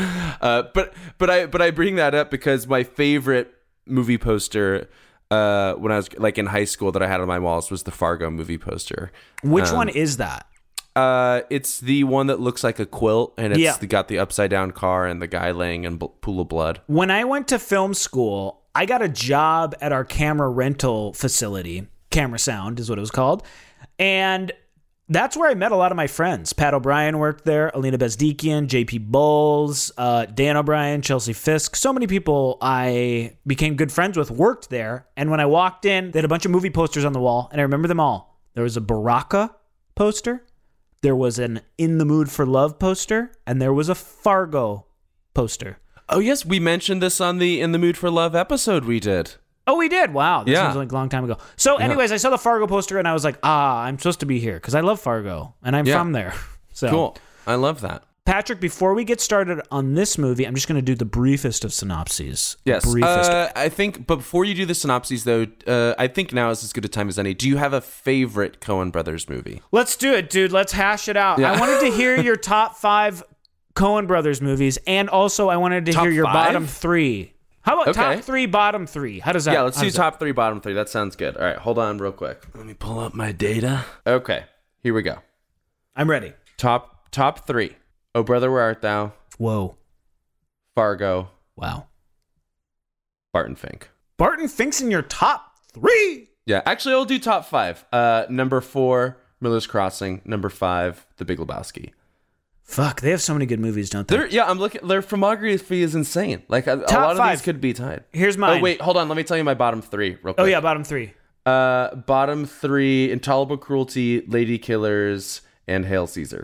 But I bring that up because my favorite movie poster when I was like in high school that I had on my walls was the Fargo movie poster. Which one is that? It's the one that looks like a quilt, and it's Yeah. got the upside down car and the guy laying in pool of blood. When I went to film school, I got a job at our camera rental facility. Camera Sound is what it was called. And that's where I met a lot of my friends. Pat O'Brien worked there, Alina Bezdikian, JP Bowles, Dan O'Brien, Chelsea Fisk. So many people I became good friends with worked there. And when I walked in, they had a bunch of movie posters on the wall, and I remember them all. There was a Baraka poster. There was an In the Mood for Love poster, and there was a Fargo poster. Oh yes, we mentioned this on the In the Mood for Love episode we did. Oh, we did. Wow. This Yeah. was like a long time ago. So anyways, I saw the Fargo poster and I was like, I'm supposed to be here because I love Fargo and I'm from there. So Cool. I love that. Patrick, before we get started on this movie, I'm just going to do the briefest of synopses. Yes. Briefest. I think, but before you do the synopses, though, I think now is as good a time as any. Do you have a favorite Coen Brothers movie? Let's do it, dude. Let's hash it out. Yeah. I wanted to hear your top 5 Coen Brothers movies, and also I wanted to Top hear your 5? bottom 3. How about Okay. top 3, bottom 3? How does that? Yeah, let's how do does top 3, bottom 3. That sounds good. All right, hold on real quick. Let me pull up my data. Okay, here we go. that- I'm ready. Top 3. Oh, Brother, Where Art Thou? Whoa. Fargo. Wow. Barton Fink. Barton Fink's in your top 3? Yeah, actually, I'll do top 5. Number 4, Miller's Crossing. Number 5, The Big Lebowski. Fuck, they have so many good movies, don't they? I'm looking. Their filmography is insane. Like a Top lot of 5. these could be tied. Here's mine. Oh wait, hold on. Let me tell you my bottom 3 real quick. Oh yeah, bottom 3. Bottom 3: Intolerable Cruelty, Lady Killers, and Hail Caesar.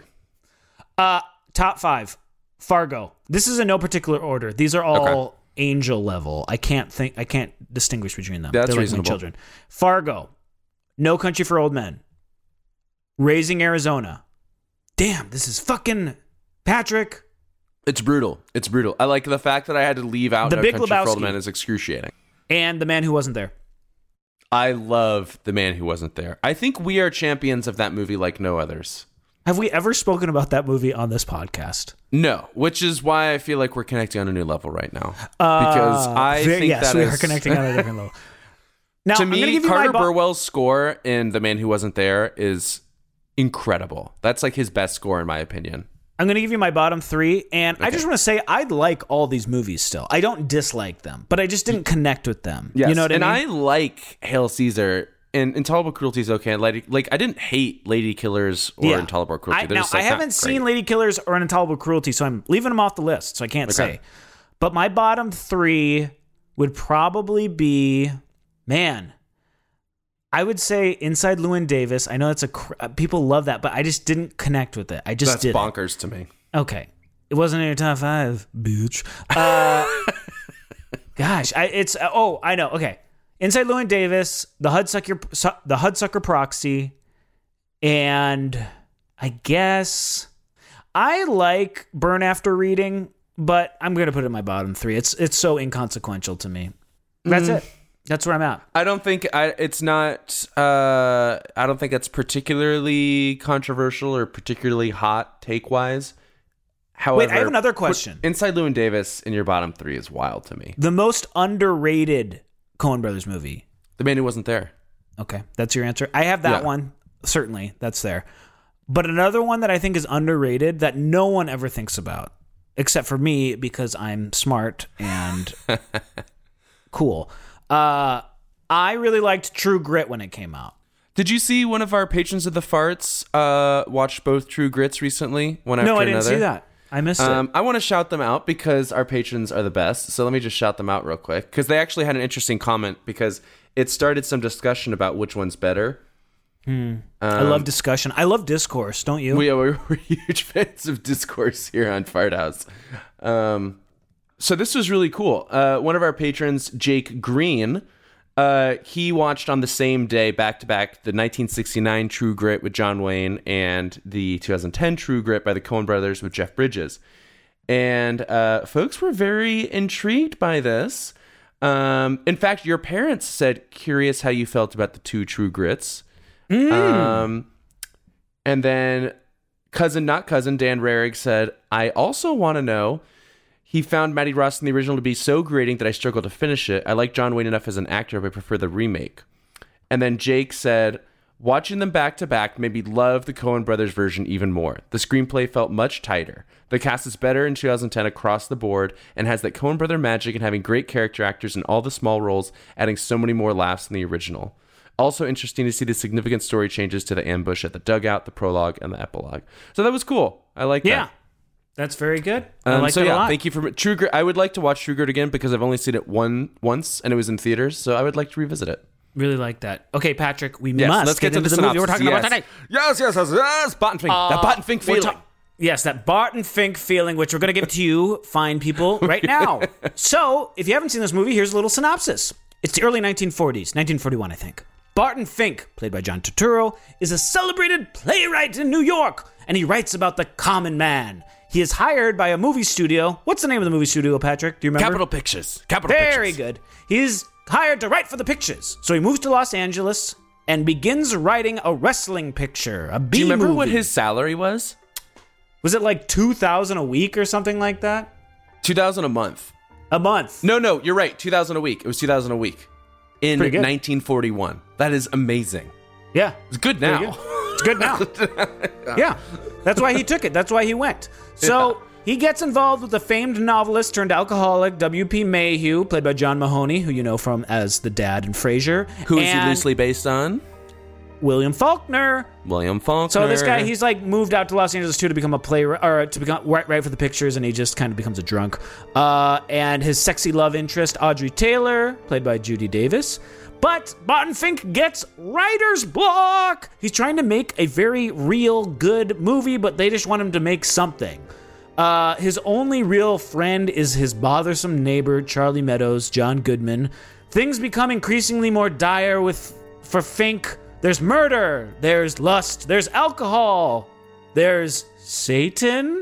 Top 5. Fargo. This is in no particular order. These are all angel level. I can't distinguish between them. That's They're like reasonable. my children. Fargo. No Country for Old Men. Raising Arizona. Damn, this is fucking Patrick. It's brutal. I like the fact that I had to leave out The No Big Country for Old Lebowski. Men is excruciating. And The Man Who Wasn't There. I love The Man Who Wasn't There. I think we are champions of that movie like no others. Have we ever spoken about that movie on this podcast? No, which is why I feel like we're connecting on a new level right now. Because I think yes, that we is are connecting on a different level. Now, to I'm gonna me, give you Carter my Burwell's score in The Man Who Wasn't There is incredible. That's like his best score in my opinion. I'm going to give you my bottom 3, and I just want to say I like all these movies still. I don't dislike them, but I just didn't connect with them. Yes. You know what I mean? And I like Hail Caesar, and Intolerable Cruelty is okay. Like I didn't hate Lady Killers or Intolerable Cruelty. They're just, like, I haven't not seen great. Lady Killers or An Intolerable Cruelty, so I'm leaving them off the list, so I can't say. But my bottom 3 would probably be, man, I would say Inside Llewyn Davis. I know that's people love that, but I just didn't connect with it. I just That's didn't. bonkers to me. Okay. It wasn't in your top 5, bitch. Gosh, I know. Okay. Inside Llewyn Davis, the Hudsucker Proxy, and I guess I like Burn After Reading, but I'm going to put it in my bottom 3. It's so inconsequential to me. That's it. That's where I'm at. I don't think it's not. I don't think it's particularly controversial or particularly hot take wise. However, Wait, I have another question. Inside Llewyn Davis in your bottom 3 is wild to me. The most underrated Coen Brothers movie. The Man Who Wasn't There. Okay, that's your answer. I have that Yeah. one. Certainly, that's there. But another one that I think is underrated that no one ever thinks about, except for me because I'm smart and cool. I really liked True Grit when it came out. Did you see one of our patrons of the farts watch both True Grits recently? One after No, I another? didn't see that. I missed it. I want to shout them out because our patrons are the best. So let me just shout them out real quick because they actually had an interesting comment because it started some discussion about which one's better. I love discussion. I love discourse, don't you? We're huge fans of discourse here on Fart House. So this was really cool. One of our patrons, Jake Green, he watched on the same day, back-to-back, the 1969 True Grit with John Wayne and the 2010 True Grit by the Coen brothers with Jeff Bridges. And folks were very intrigued by this. In fact, your parents said, curious how you felt about the two True Grits. And then cousin, not cousin, Dan Rarig said, I also want to know, he found Matty Ross in the original to be so grating that I struggled to finish it. I like John Wayne enough as an actor, but I prefer the remake. And then Jake said, watching them back to back made me love the Coen brothers version even more. The screenplay felt much tighter. The cast is better in 2010 across the board and has that Coen brother magic and having great character actors in all the small roles, adding so many more laughs than the original. Also interesting to see the significant story changes to the ambush at the dugout, the prologue, and the epilogue. So that was cool. I like that. Yeah, that's very good. I like so that a yeah, lot. thank you for True Grit. I would like to watch True Grit again because I've only seen it once, and it was in theaters. So I would like to revisit it. Really like that. Okay, Patrick, we Yes, must let's get to into the movie we're synopsis. talking about today. Yes. Barton Fink. That Barton Fink feeling. Yes, that Barton Fink feeling, which we're going to give to you, fine people, right now. So, if you haven't seen this movie, here's a little synopsis. It's the early 1940s, 1941, I think. Barton Fink, played by John Turturro, is a celebrated playwright in New York, and he writes about the common man. He is hired by a movie studio. What's the name of the movie studio, Patrick? Do you remember? Capital Pictures. Capital Very Pictures. good. He's hired to write for the pictures. So he moves to Los Angeles and begins writing a wrestling picture, a B-movie. Do you remember what his salary was? Was it like $2,000 a week or something like that? $2,000 a month. A month. No, you're right. $2,000 a week. It was $2,000 a week in Pretty good. 1941. That is amazing. Yeah. It's good now. It's good now. Yeah. That's why he took it. That's why he went. So he gets involved with the famed novelist turned alcoholic W.P. Mayhew, played by John Mahoney, who you know from as the dad in Frasier. Who is he and loosely based on? William Faulkner. William Faulkner. So this guy, he's like moved out to Los Angeles too to become a playwright, or to become write for the pictures, and he just kind of becomes a drunk. And his sexy love interest, Audrey Taylor, played by Judy Davis. But Barton Fink gets writer's block. He's trying to make a very real, good movie, but they just want him to make something. His only real friend is his bothersome neighbor, Charlie Meadows, John Goodman. Things become increasingly more dire for Fink. There's murder, there's lust, there's alcohol, there's Satan.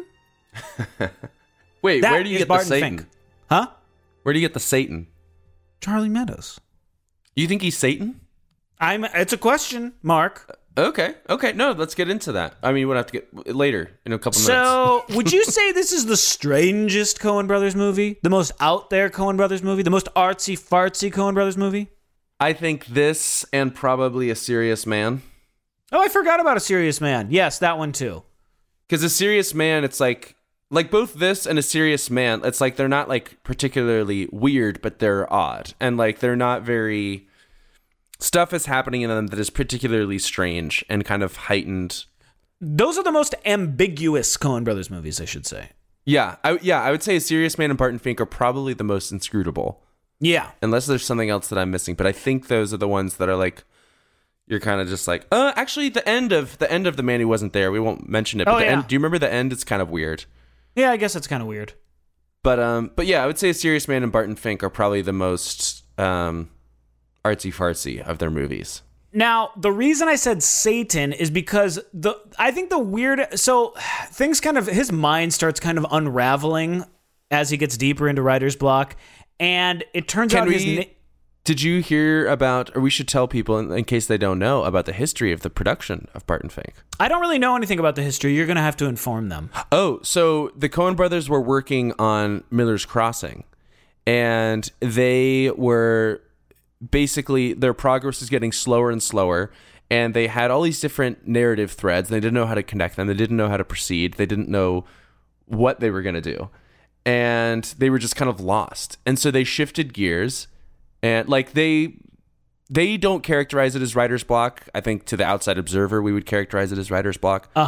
Wait, That where do you is get Barton the Satan? Fink. Huh? Where do you get the Satan? Charlie Meadows. You think he's Satan? It's a question, Mark. Okay. No, let's get into that. I mean, we'll have to get later in a couple minutes. So, would you say this is the strangest Coen Brothers movie? The most out there Coen Brothers movie? The most artsy-fartsy Coen Brothers movie? I think this and probably A Serious Man. Oh, I forgot about A Serious Man. Yes, that one too. Because A Serious Man, it's like both this and A Serious Man, it's like they're not like particularly weird, but they're odd. And like they're not very... Stuff is happening in them that is particularly strange and kind of heightened. Those are the most ambiguous Coen Brothers movies, I should say. Yeah, I would say A Serious Man and Barton Fink are probably the most inscrutable. Yeah. Unless there's something else that I'm missing. But I think those are the ones that are like, you're kind of just like, actually the end of The Man Who Wasn't There, we won't mention it. But the end, do you remember the end? It's kind of weird. Yeah, I guess it's kind of weird. But yeah, I would say A Serious Man and Barton Fink are probably the most artsy-fartsy of their movies. Now, the reason I said Satan is because I think the weird... So, things kind of... His mind starts kind of unraveling as he gets deeper into writer's block. And it turns out Did you hear about... Or we should tell people, in case they don't know, about the history of the production of Barton Fink. I don't really know anything about the history. You're going to have to inform them. Oh, so the Coen brothers were working on Miller's Crossing. And they were... Basically, their progress is getting slower and slower, and they had all these different narrative threads, and they didn't know how to connect them. They didn't know how to proceed. They didn't know what they were going to do, and they were just kind of lost. And so they shifted gears, and like they don't characterize it as writer's block. I think to the outside observer, we would characterize it as writer's block.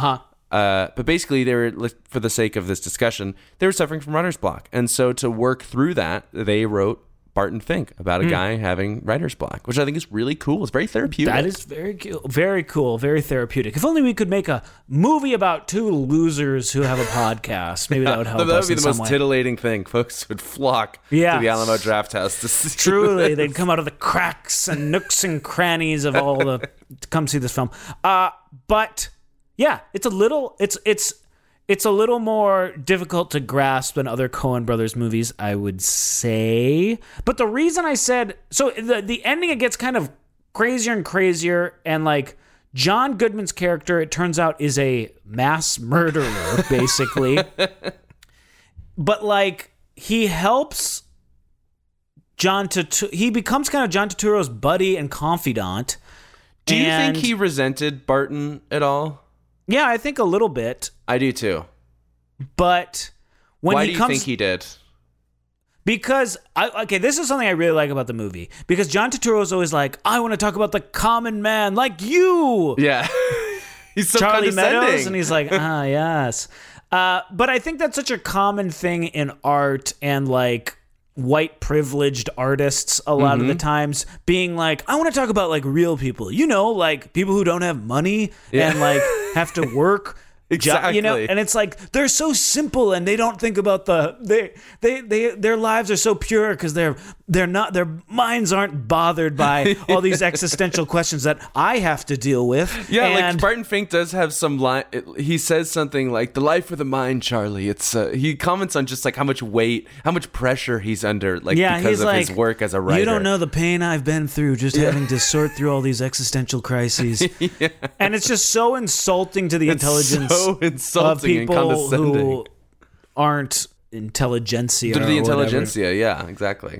But basically, they were, for the sake of this discussion, they were suffering from writer's block. And so to work through that, they wrote Barton Fink about a guy having writer's block, which I think is really cool. It's very therapeutic. That is very cool. Very cool. Very therapeutic. If only we could make a movie about two losers who have a podcast. Maybe that would help us. That would be the most way. Titillating thing. Folks would flock to the Alamo Draft House to see. Truly, they'd come out of the cracks and nooks and crannies of all the to come see this film. But yeah, it's a little more difficult to grasp than other Coen Brothers movies, I would say. But the reason I said so, the ending, it gets kind of crazier and crazier, and like John Goodman's character, it turns out, is a mass murderer, basically. But like he helps he becomes kind of John Turturro's buddy and confidant. Do you think he resented Barton at all? Yeah, I think a little bit. I do too. But why do you think he did? Because this is something I really like about the movie. Because John Turturro is always like, I want to talk about the common man like you. Yeah, he's so Charlie condescending. Meadows, and he's like, yes. But I think that's such a common thing in art and like white privileged artists a lot of the times being like, I want to talk about like real people, like people who don't have money and like have to work. Exactly. And it's like they're so simple and they don't think about their lives are so pure because their minds aren't bothered by all these existential questions that I have to deal with. Yeah, like Barton Fink does have some line. He says something like, "The life of the mind, Charlie." It's he comments on just like how much weight, how much pressure he's under, like because of his work as a writer. You don't know the pain I've been through just having to sort through all these existential crises, and it's just so insulting to the intelligence. So insulting and condescending. Who aren't intelligentsia. They're the intelligentsia, yeah, exactly.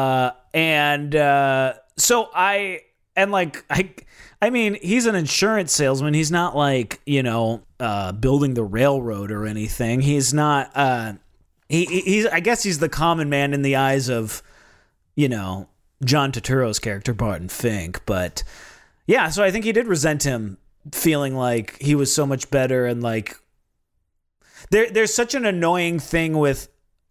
I mean, he's an insurance salesman. He's not like, building the railroad or anything. He's not, he's I guess he's the common man in the eyes of, John Turturro's character, Barton Fink. But yeah, so I think he did resent him, feeling like he was so much better, and like there's such an annoying thing with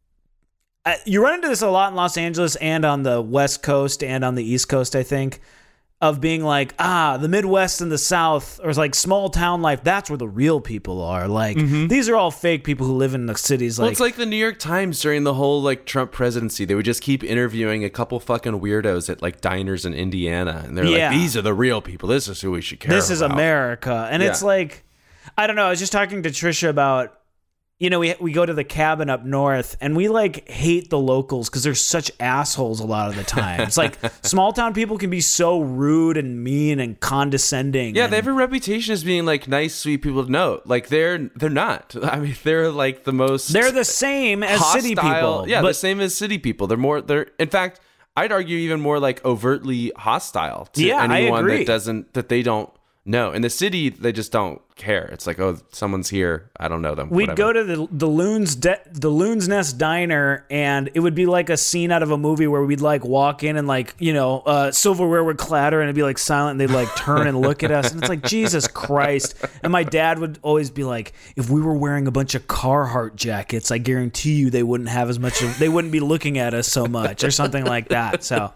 you run into this a lot in Los Angeles and on the West Coast and on the East Coast, I think, of being like, the Midwest and the South, or like small town life, that's where the real people are. Like, these are all fake people who live in the cities. Well, it's like the New York Times during the whole like Trump presidency. They would just keep interviewing a couple fucking weirdos at like diners in Indiana, and they're like, "These are the real people. This is who we should care about. This is America." And it's like, I don't know. I was just talking to Trisha about, we go to the cabin up north, and we like hate the locals because they're such assholes a lot of the time. It's like small town people can be so rude and mean and condescending. Yeah, they have a reputation as being like nice, sweet people to know. Like they're not. I mean, they're like the most. They're the same as hostile, city people. Yeah, the same as city people. They're in fact, I'd argue even more like overtly hostile to anyone that they don't know. In the city, they just don't care. It's like, oh, someone's here. I don't know them. We'd go to the Loon's Nest Diner, and it would be like a scene out of a movie where we'd like walk in and like, silverware would clatter and it'd be like silent, and they'd like turn and look at us, and it's like, Jesus Christ. And my dad would always be like, if we were wearing a bunch of Carhartt jackets, I guarantee you they wouldn't have as much they wouldn't be looking at us so much, or something like that. So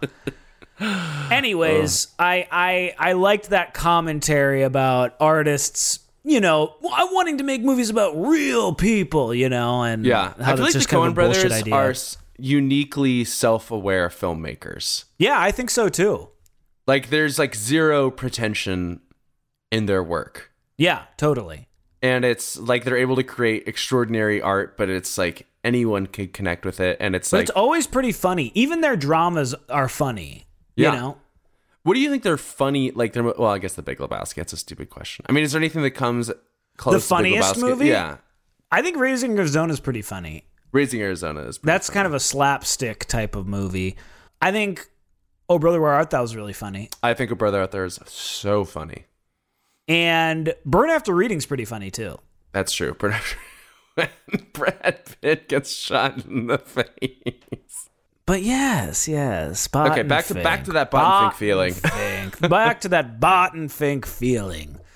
anyways, I liked that commentary about artists, wanting to make movies about real people, and how I feel like the Coen brothers are uniquely self-aware filmmakers. Yeah, I think so too. Like there's like zero pretension in their work. Yeah, totally. And it's like they're able to create extraordinary art, but it's like anyone could connect with it, and it's it's always pretty funny. Even their dramas are funny. What do you think they're funny? Like, well, I guess The Big Lebowski. That's a stupid question. I mean, is there anything that comes close the funniest to Big Lebowski? Movie? Yeah. I think Raising Arizona is pretty funny. Raising Arizona is pretty That's funny. Kind of a slapstick type of movie. I think Oh Brother, Where Art Thou is really funny. I think Oh Brother Out There is so funny. And Burn After Reading's pretty funny, too. That's true. When Brad Pitt gets shot in the face. But yes. Okay, back to that Barton Fink feeling. Back to that Barton Fink feeling.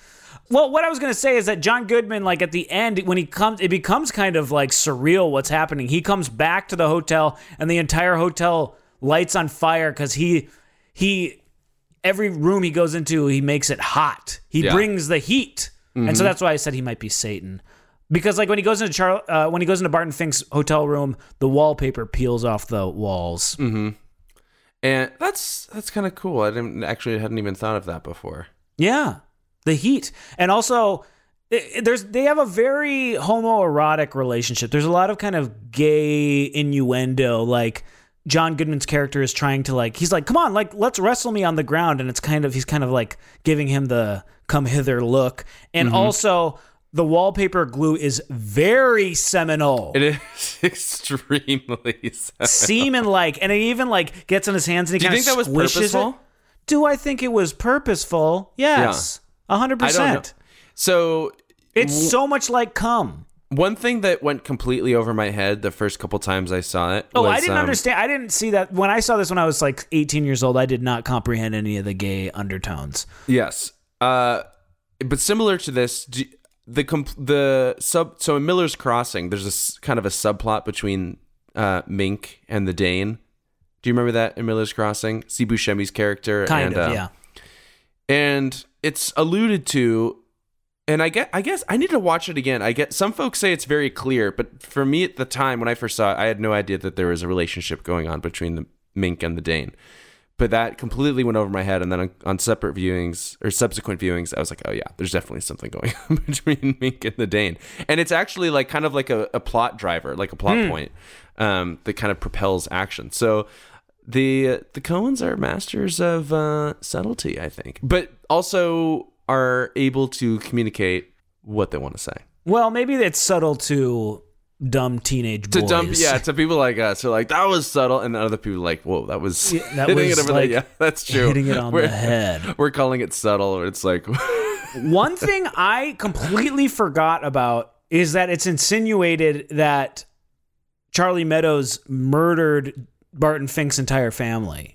Well, what I was going to say is that John Goodman, like at the end, when he comes, it becomes kind of like surreal what's happening. He comes back to the hotel and the entire hotel lights on fire because he every room he goes into, he makes it hot. He brings the heat. And so that's why I said he might be Satan. Because like when he goes into Barton Fink's hotel room, the wallpaper peels off the walls. Mm-hmm. And that's kind of cool. I hadn't even thought of that before. Yeah. The heat. And also, they have a very homoerotic relationship. There's a lot of kind of gay innuendo. Like, John Goodman's character is trying to, like, he's like, come on, like, let's wrestle me on the ground. And he's kind of like giving him the come hither look. And also, the wallpaper glue is very seminal. It is extremely semen-like. And it even, like, gets in his hands and he kind of squishes it. Do you think that was purposeful? Do I think it was purposeful? Yes. Yeah. 100%. I don't know. So it's so much like cum. One thing that went completely over my head the first couple times I saw it. I didn't understand. I didn't see that when I saw this when I was like 18 years old. I did not comprehend any of the gay undertones. Yes, but similar to this, so in Miller's Crossing, there's a kind of a subplot between Mink and the Dane. Do you remember that in Miller's Crossing? Steve Buscemi's character, yeah. And it's alluded to, and I guess I need to watch it again. Some folks say it's very clear, but for me at the time when I first saw it, I had no idea that there was a relationship going on between the Mink and the Dane. But that completely went over my head, and then on separate viewings or subsequent viewings, I was like, oh yeah, there's definitely something going on between Mink and the Dane. And it's actually like kind of like a plot driver, like a plot point that kind of propels action. So the Coens are masters of subtlety, I think, but also are able to communicate what they want to say. Well, maybe it's subtle to dumb teenage boys. To people like us who are like, that was subtle, and then other people are like, whoa, that was hitting it over like yeah, that's true. Hitting it on the head. We're calling it subtle, or it's like one thing I completely forgot about is that it's insinuated that Charlie Meadows murdered Barton Fink's entire family.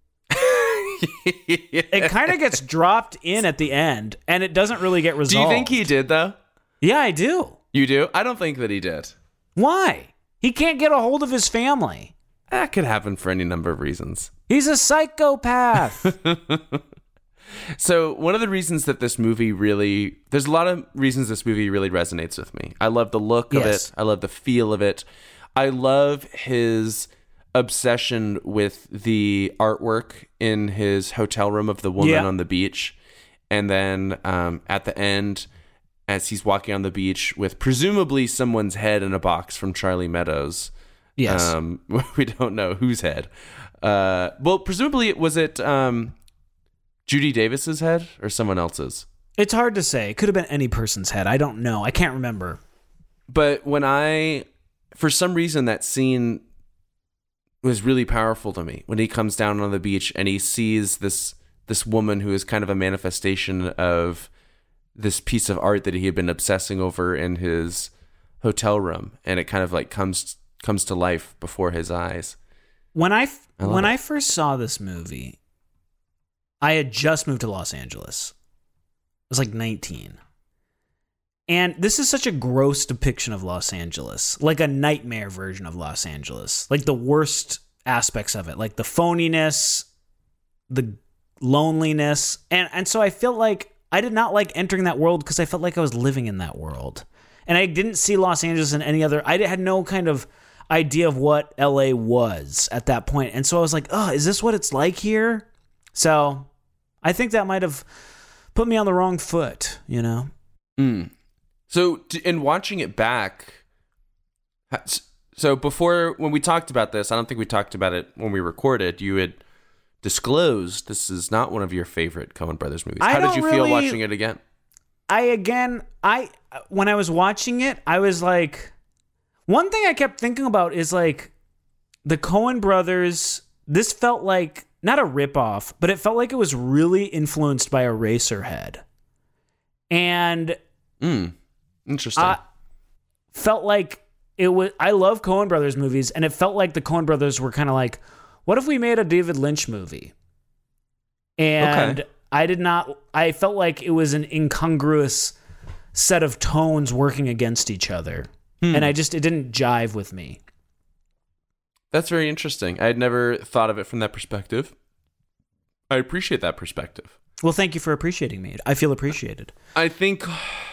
It kind of gets dropped in at the end, and it doesn't really get resolved. Do you think he did, though? Yeah, I do. You do? I don't think that he did. Why? He can't get a hold of his family. That could happen for any number of reasons. He's a psychopath. So one of the reasons that this movie there's a lot of reasons this movie really resonates with me. I love the look of it. I love the feel of it. I love his obsession with the artwork in his hotel room of the woman on the beach. And then at the end, as he's walking on the beach with presumably someone's head in a box from Charlie Meadows. Yes. We don't know whose head. Well, presumably was it Judy Davis's head or someone else's? It's hard to say. It could have been any person's head. I don't know. I can't remember. But for some reason, that scene was really powerful to me when he comes down on the beach and he sees this woman who is kind of a manifestation of this piece of art that he had been obsessing over in his hotel room, and it kind of like comes to life before his eyes. When I first saw this movie, I had just moved to Los Angeles. I was like 19. And this is such a gross depiction of Los Angeles, like a nightmare version of Los Angeles, like the worst aspects of it, like the phoniness, the loneliness. And so I felt like I did not like entering that world because I felt like I was living in that world. And I didn't see Los Angeles in any other, I had no kind of idea of what LA was at that point. And so I was like, oh, is this what it's like here? So I think that might have put me on the wrong foot, you know? So in watching it back, so before, when we talked about this, I don't think we talked about it when we recorded, you had disclosed this is not one of your favorite Coen Brothers movies. How did you feel watching it again? When I was watching it, I was like, one thing I kept thinking about is like the Coen Brothers, this felt like not a ripoff, but it felt like it was really influenced by Eraserhead. And interesting. Felt like it was, I love Coen Brothers movies, and it felt like the Coen Brothers were kind of like, what if we made a David Lynch movie? And I felt like it was an incongruous set of tones working against each other. And it didn't jive with me. That's very interesting. I had never thought of it from that perspective. I appreciate that perspective. Well, thank you for appreciating me. I feel appreciated. I think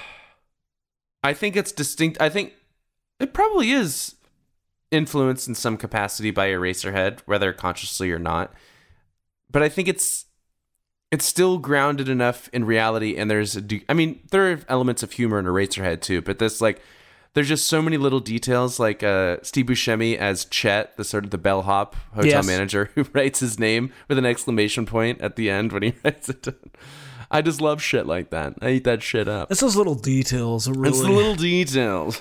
it's distinct. I think it probably is influenced in some capacity by Eraserhead, whether consciously or not. But I think it's still grounded enough in reality, and there are elements of humor in Eraserhead too, but there's just so many little details, like Steve Buscemi as Chet, the bellhop hotel manager who writes his name with an exclamation point at the end when he writes it down. I just love shit like that. I eat that shit up. It's those little details. Really. It's the little details.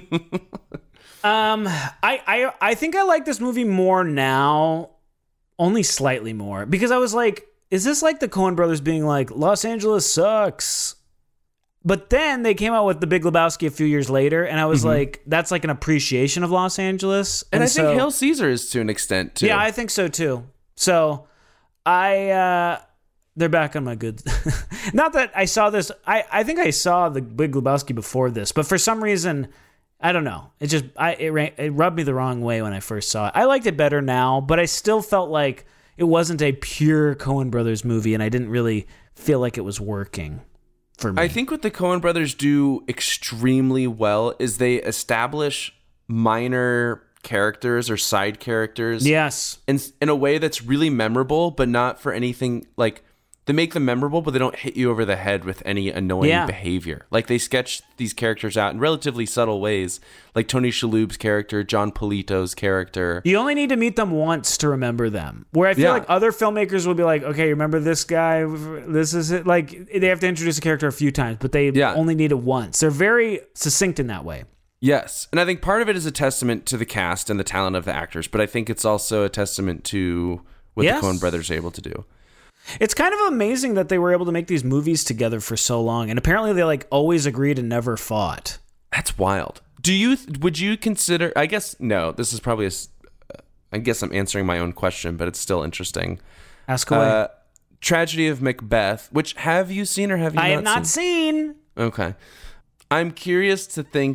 I think I like this movie more now, only slightly more, because I was like, is this like the Coen brothers being like, Los Angeles sucks? But then they came out with The Big Lebowski a few years later, and I was like, that's like an appreciation of Los Angeles. And I think Hail Caesar is to an extent, too. Yeah, I think so, too. So, they're back on my good... Not that I saw this... I think I saw The Big Lebowski before this, but for some reason, I don't know. It rubbed me the wrong way when I first saw it. I liked it better now, but I still felt like it wasn't a pure Coen brothers movie, and I didn't really feel like it was working. For me. I think what the Coen brothers do extremely well is they establish minor characters or side characters. Yes. In a way that's really memorable, but not for anything like they make them memorable, but they don't hit you over the head with any annoying behavior. Like they sketch these characters out in relatively subtle ways, like Tony Shalhoub's character, John Polito's character. You only need to meet them once to remember them. Where I feel like other filmmakers will be like, okay, remember this guy? This is it. Like they have to introduce a character a few times, but they only need it once. They're very succinct in that way. Yes. And I think part of it is a testament to the cast and the talent of the actors, but I think it's also a testament to what the Coen brothers are able to do. It's kind of amazing that they were able to make these movies together for so long, and apparently they like always agreed and never fought. That's wild. Would you consider? I guess no. This is probably I guess I'm answering my own question, but it's still interesting. Ask away. Tragedy of Macbeth. Which have you seen or have you? I have not seen. Okay, I'm curious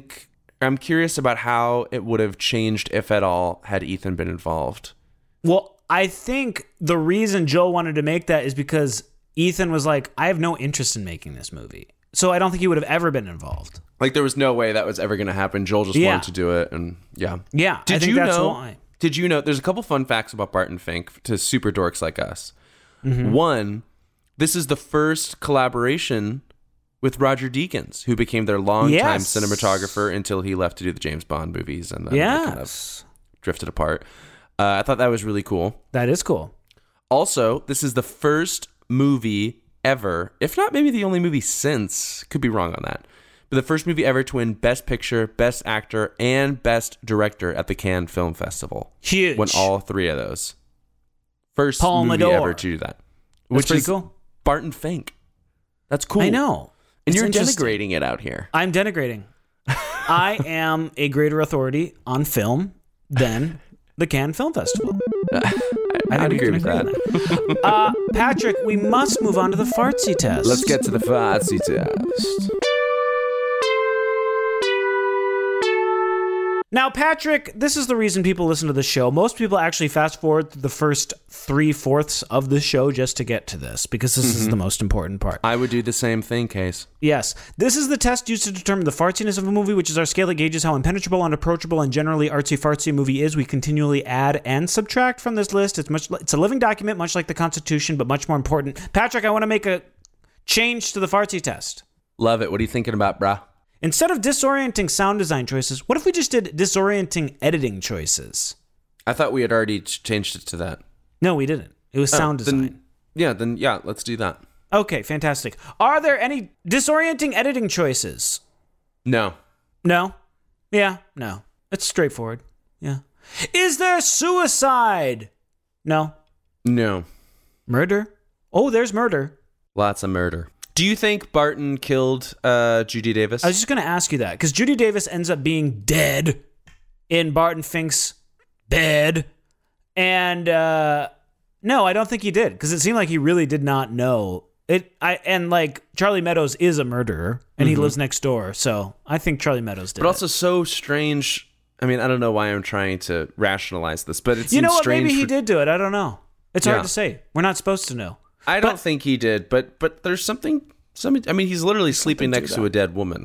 about how it would have changed, if at all, had Ethan been involved. Well, I think the reason Joe wanted to make that is because Ethan was like, I have no interest in making this movie. So I don't think he would have ever been involved. Like there was no way that was ever going to happen. Joel just wanted to do it. And yeah. Yeah. I think that's why. Did you know, there's a couple fun facts about Barton Fink to super dorks like us. Mm-hmm. One, this is the first collaboration with Roger Deakins, who became their longtime cinematographer until he left to do the James Bond movies. And then they kind of drifted apart. I thought that was really cool. That is cool. Also, this is the first movie ever, if not maybe the only movie since, could be wrong on that, but the first movie ever to win Best Picture, Best Actor, and Best Director at the Cannes Film Festival. Huge. Won all three of those. First Palme movie d'Or. ever to do that. That's pretty cool. Barton Fink. That's cool. I know. And you're denigrating it out here. I'm denigrating. I am a greater authority on film than the Cannes Film Festival. I'd agree with that. Patrick, we must move on to the fartsy test. Let's get to the fartsy test. Now, Patrick, this is the reason people listen to the show. Most people actually fast forward the first 3/4 of the show just to get to this, because this is the most important part. I would do the same thing, Case. Yes. This is the test used to determine the fartsiness of a movie, which is our scale that gauges how impenetrable, unapproachable, and generally artsy-fartsy a movie is. We continually add and subtract from this list. It's a living document, much like the Constitution, but much more important. Patrick, I want to make a change to the fartsy test. Love it. What are you thinking about, brah? Instead of disorienting sound design choices, what if we just did disorienting editing choices? I thought we had already changed it to that. No, we didn't. It was sound design. Then let's do that. Okay, fantastic. Are there any disorienting editing choices? No. No? Yeah, no. It's straightforward. Yeah. Is there suicide? No. No. Murder? Oh, there's murder. Lots of murder. Do you think Barton killed Judy Davis? I was just going to ask you that, because Judy Davis ends up being dead in Barton Fink's bed. And no, I don't think he did, because it seemed like he really did not know And like Charlie Meadows is a murderer, and he lives next door. So I think Charlie Meadows did. But also so strange. I mean, I don't know why I'm trying to rationalize this, but it seems you know what? strange. Maybe he did do it. I don't know. It's hard to say. We're not supposed to know. I don't think he did, but there's something. I mean, he's literally sleeping next to a dead woman.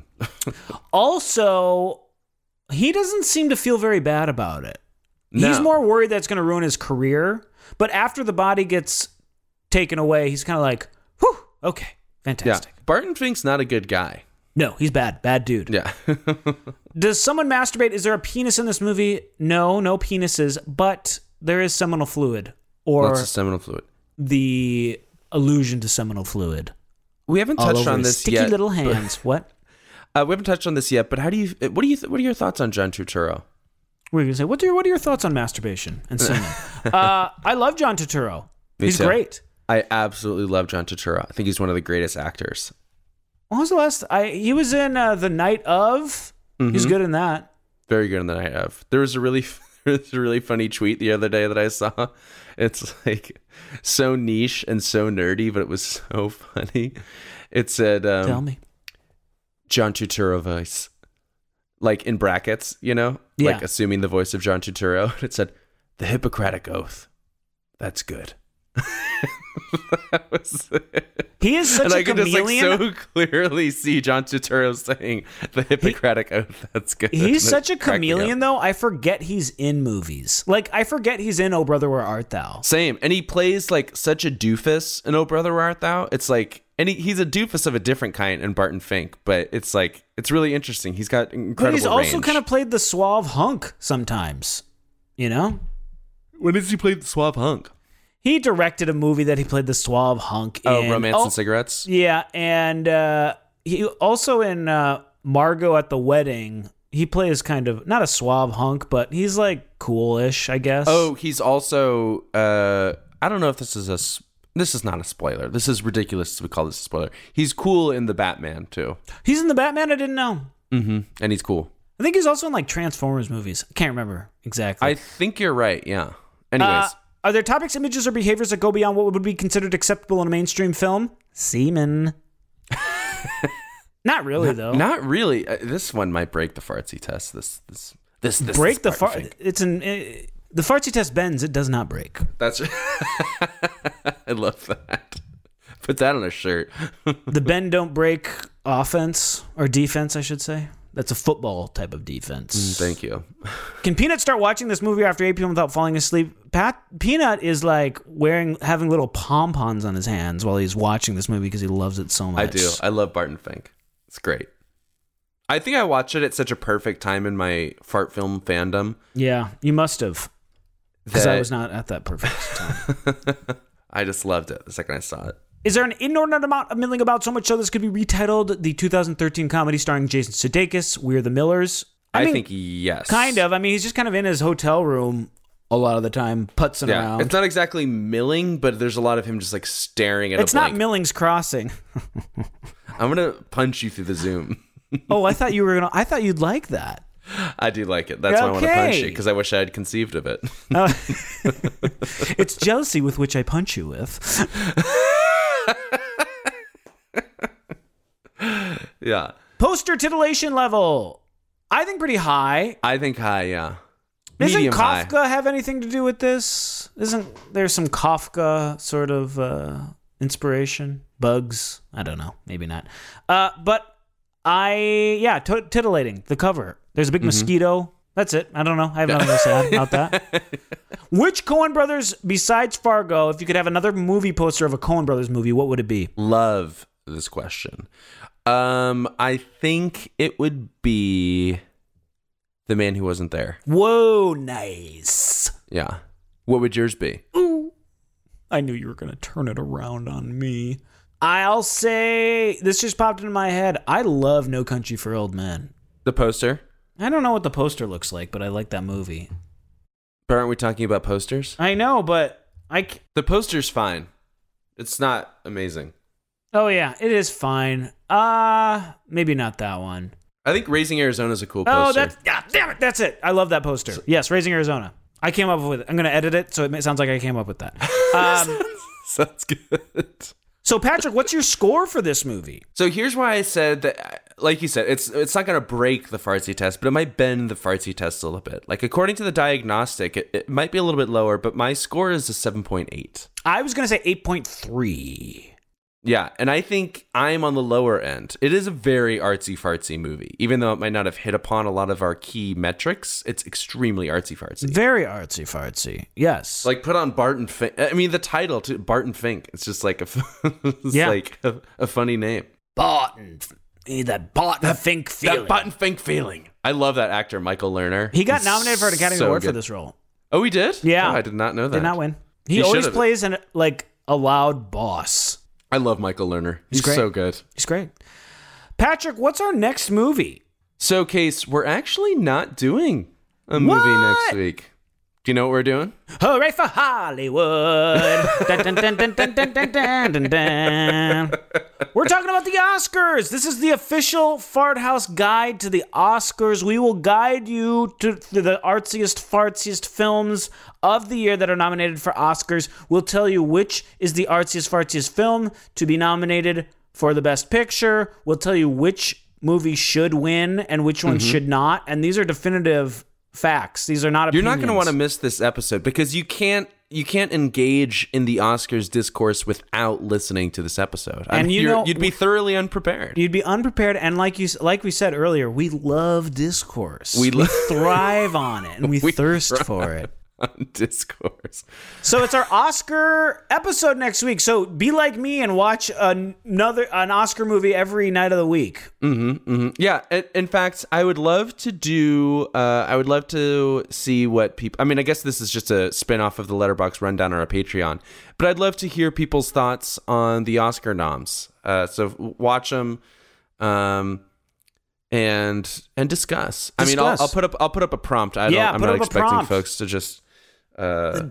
Also, he doesn't seem to feel very bad about it. No. He's more worried that it's going to ruin his career. But after the body gets taken away, he's kind of like, whew, okay, fantastic. Yeah. Barton Fink's not a good guy. No, he's bad. Bad dude. Yeah. Does someone masturbate? Is there a penis in this movie? No penises, but there is seminal fluid. Or lots of seminal fluid. The allusion to seminal fluid. We haven't touched on this sticky yet. Little hands. What? We haven't touched on this yet, but what are your thoughts on John Turturro? What are you gonna say? What are your thoughts on masturbation and semen? I love John Turturro. He's too. great. I absolutely love John Turturro. I think he's one of the greatest actors. When was the last? He was in The Night of. He's good in that. Very good in The Night of. There was a really funny tweet the other day that I saw. It's like so niche and so nerdy, but it was so funny. It said, "Tell me, John Turturro voice," like in brackets, like assuming the voice of John Turturro. It said, "The Hippocratic Oath. That's good." That was it. He is such and a I could chameleon. just so clearly see John Turturro saying the Hippocratic Oath. That's good. He's such a chameleon, though. I forget he's in movies. Like I forget he's in Oh Brother Where Art Thou. Same, and he plays like such a doofus in Oh Brother Where Art Thou. It's like, and he's a doofus of a different kind in Barton Fink, but it's like it's really interesting. He's got incredible But he's also range. kind of played the suave hunk sometimes. When does he play the suave hunk? He directed a movie that he played the suave hunk in. Oh, Romance and Cigarettes? Yeah, and he also in Margot at the Wedding, he plays kind of, not a suave hunk, but he's like coolish, I guess. Oh, he's also, I don't know if this is not a spoiler. This is ridiculous to call this a spoiler. He's cool in the Batman, too. He's in the Batman? I didn't know. Mm-hmm. And he's cool. I think he's also in like Transformers movies. I can't remember exactly. I think you're right, yeah. Anyways. Are there topics, images, or behaviors that go beyond what would be considered acceptable in a mainstream film? Semen. Not really, though. Not really. This one might break the fartsy test. This break the fart. It's the fartsy test bends. It does not break. That's. I love that. Put that on a shirt. The bend don't break offense or defense, I should say. That's a football type of defense. Thank you. Can Peanut start watching this movie after 8 p.m. without falling asleep? Peanut is like having little pom-poms on his hands while he's watching this movie because he loves it so much. I do. I love Barton Fink. It's great. I think I watched it at such a perfect time in my fart film fandom. Yeah, you must have. Because I was not at that perfect time. I just loved it the second I saw it. Is there an inordinate amount of milling about so much so this could be retitled the 2013 comedy starring Jason Sudeikis, We're the Millers? I think yes. Kind of. I mean, he's just kind of in his hotel room a lot of the time, putzing around. It's not exactly milling, but there's a lot of him just like staring at It's not Milling's Crossing. I'm going to punch you through the Zoom. Oh, I thought you'd like that. I do like it. That's why I want to punch you, because I wish I had conceived of it. It's jealousy with which I punch you with. Yeah. Poster titillation level. I think pretty high. I think high, yeah. Doesn't Medium Kafka high. have anything to do with this? Isn't there some Kafka sort of inspiration? Bugs? I don't know. Maybe not. But titillating. The cover. There's a big mosquito. That's it. I don't know. I have nothing to say about that. Which Coen Brothers, besides Fargo, if you could have another movie poster of a Coen Brothers movie, what would it be? Love this question. I think it would be The Man Who Wasn't There. Whoa, nice. Yeah. What would yours be? Ooh. I knew you were going to turn it around on me. I'll say, this just popped into my head. I love No Country for Old Men. The poster? I don't know what the poster looks like, but I like that movie. But aren't we talking about posters? I know, but The poster's fine. It's not amazing. Oh, yeah, it is fine. Maybe not that one. I think Raising Arizona is a cool poster. Damn it, that's it. I love that poster. Yes, Raising Arizona. I came up with it. I'm going to edit it so it sounds like I came up with that. Sounds good. So, Patrick, what's your score for this movie? So here's why I said that, like you said, it's not going to break the fartsy test, but it might bend the fartsy test a little bit. Like, according to the diagnostic, it might be a little bit lower, but my score is a 7.8. I was going to say 8.3. Yeah, and I think I'm on the lower end. It is a very artsy-fartsy movie. Even though it might not have hit upon a lot of our key metrics, it's extremely artsy-fartsy. Very artsy-fartsy, yes. Like, put on Barton Fink. I mean, the title, too, Barton Fink. It's just like a funny name. Barton. That Barton Fink feeling. That Barton Fink feeling. I love that actor, Michael Lerner. He got nominated for an Academy Award for this role. Oh, he did? Yeah. Oh, I did not know that. Did not win. He always plays a loud boss. I love Michael Lerner. He's so good. He's great. Patrick, what's our next movie? So, Case, we're actually not doing a movie next week. Do you know what we're doing? Hooray for Hollywood. Dun, dun, dun, dun, dun, dun, dun, dun, dun, dun. We're talking about the Oscars. This is the official Fart House guide to the Oscars. We will guide you to the artsiest, fartsiest films of the year that are nominated for Oscars. We'll tell you which is the artsiest, fartsiest film to be nominated for the Best Picture. We'll tell you which movie should win and which one should not. And these are definitive facts. These are not opinions. You're not going to want to miss this episode because you can't engage in the Oscars discourse without listening to this episode. And you'd be thoroughly unprepared. You'd be unprepared, and like we said earlier, we love discourse. We thrive on it, and we thirst for it. On discourse. So it's our Oscar episode next week. So be like me and watch an Oscar movie every night of the week. Yeah. In fact, I would love to do. I would love to see what people. I mean, I guess this is just a spin-off of the Letterboxd Rundown on our Patreon, but I'd love to hear people's thoughts on the Oscar noms. So watch them. And discuss. I mean, I'll put up a prompt. I'm not expecting folks to just the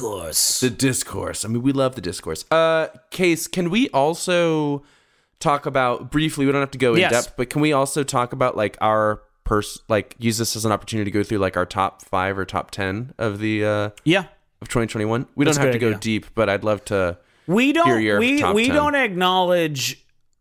discourse. I mean, we love the discourse. Case, can we also talk about briefly? We don't have to go in depth, but can we also talk about like our use this as an opportunity to go through like our top 5 or top 10 of the of 2021? We don't have to go deep, but I'd love to. We hear your top 10. We don't acknowledge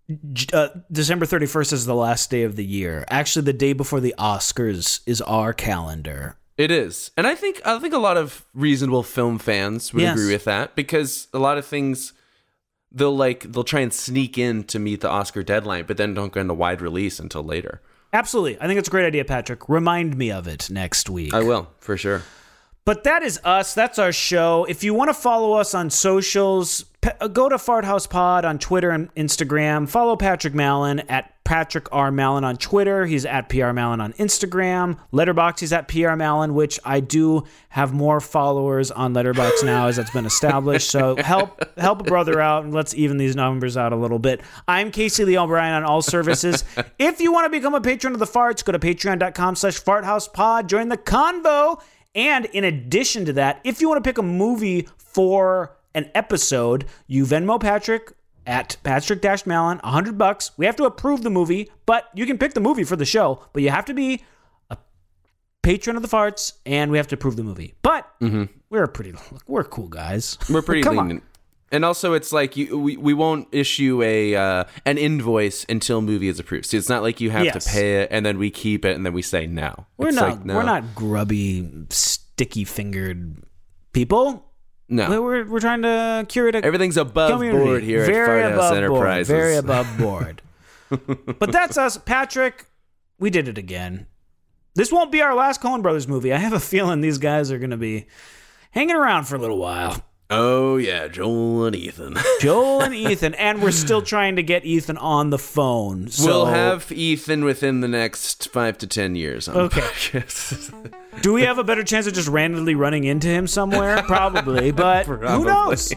December 31st is the last day of the year. Actually, the day before the Oscars is our calendar. It is. And I think a lot of reasonable film fans would agree with that because a lot of things they'll try and sneak in to meet the Oscar deadline, but then don't go into wide release until later. Absolutely. I think it's a great idea, Patrick. Remind me of it next week. I will, for sure. But that is us. That's our show. If you want to follow us on socials, go to Fart House Pod on Twitter and Instagram. Follow Patrick Mallon at Patrick R. Mallon on Twitter. He's at PR Mallon on Instagram. Letterboxd, he's at PR Mallon, which I do have more followers on Letterboxd now as that's been established. So help a brother out and let's even these numbers out a little bit. I'm Casey Lee O'Brien on all services. If you want to become a patron of the Farts, go to patreon.com/farthousepod. Join the convo. And in addition to that, if you want to pick a movie for an episode, you Venmo Patrick at Patrick-Mallon, $100. We have to approve the movie, but you can pick the movie for the show, but you have to be a patron of the Farts, and we have to approve the movie. But we're cool guys. We're pretty lenient. And also, it's like we won't issue an invoice until movie is approved. So it's not like you have to pay it and then we keep it and then we say no. We're not grubby, sticky fingered people. No, we're trying to curate everything's above board here at Fart House Enterprises. Very above board. But that's us, Patrick. We did it again. This won't be our last Coen Brothers movie. I have a feeling these guys are going to be hanging around for a little while. Oh, yeah, Joel and Ethan. And we're still trying to get Ethan on the phone. So. We'll have Ethan within the next 5 to 10 years. Okay. Do we have a better chance of just randomly running into him somewhere? Probably, but who knows?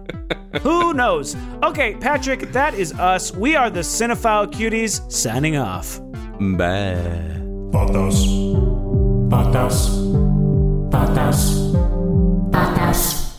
Who knows? Okay, Patrick, that is us. We are the Cinephile Cuties, signing off. Bye. Patas.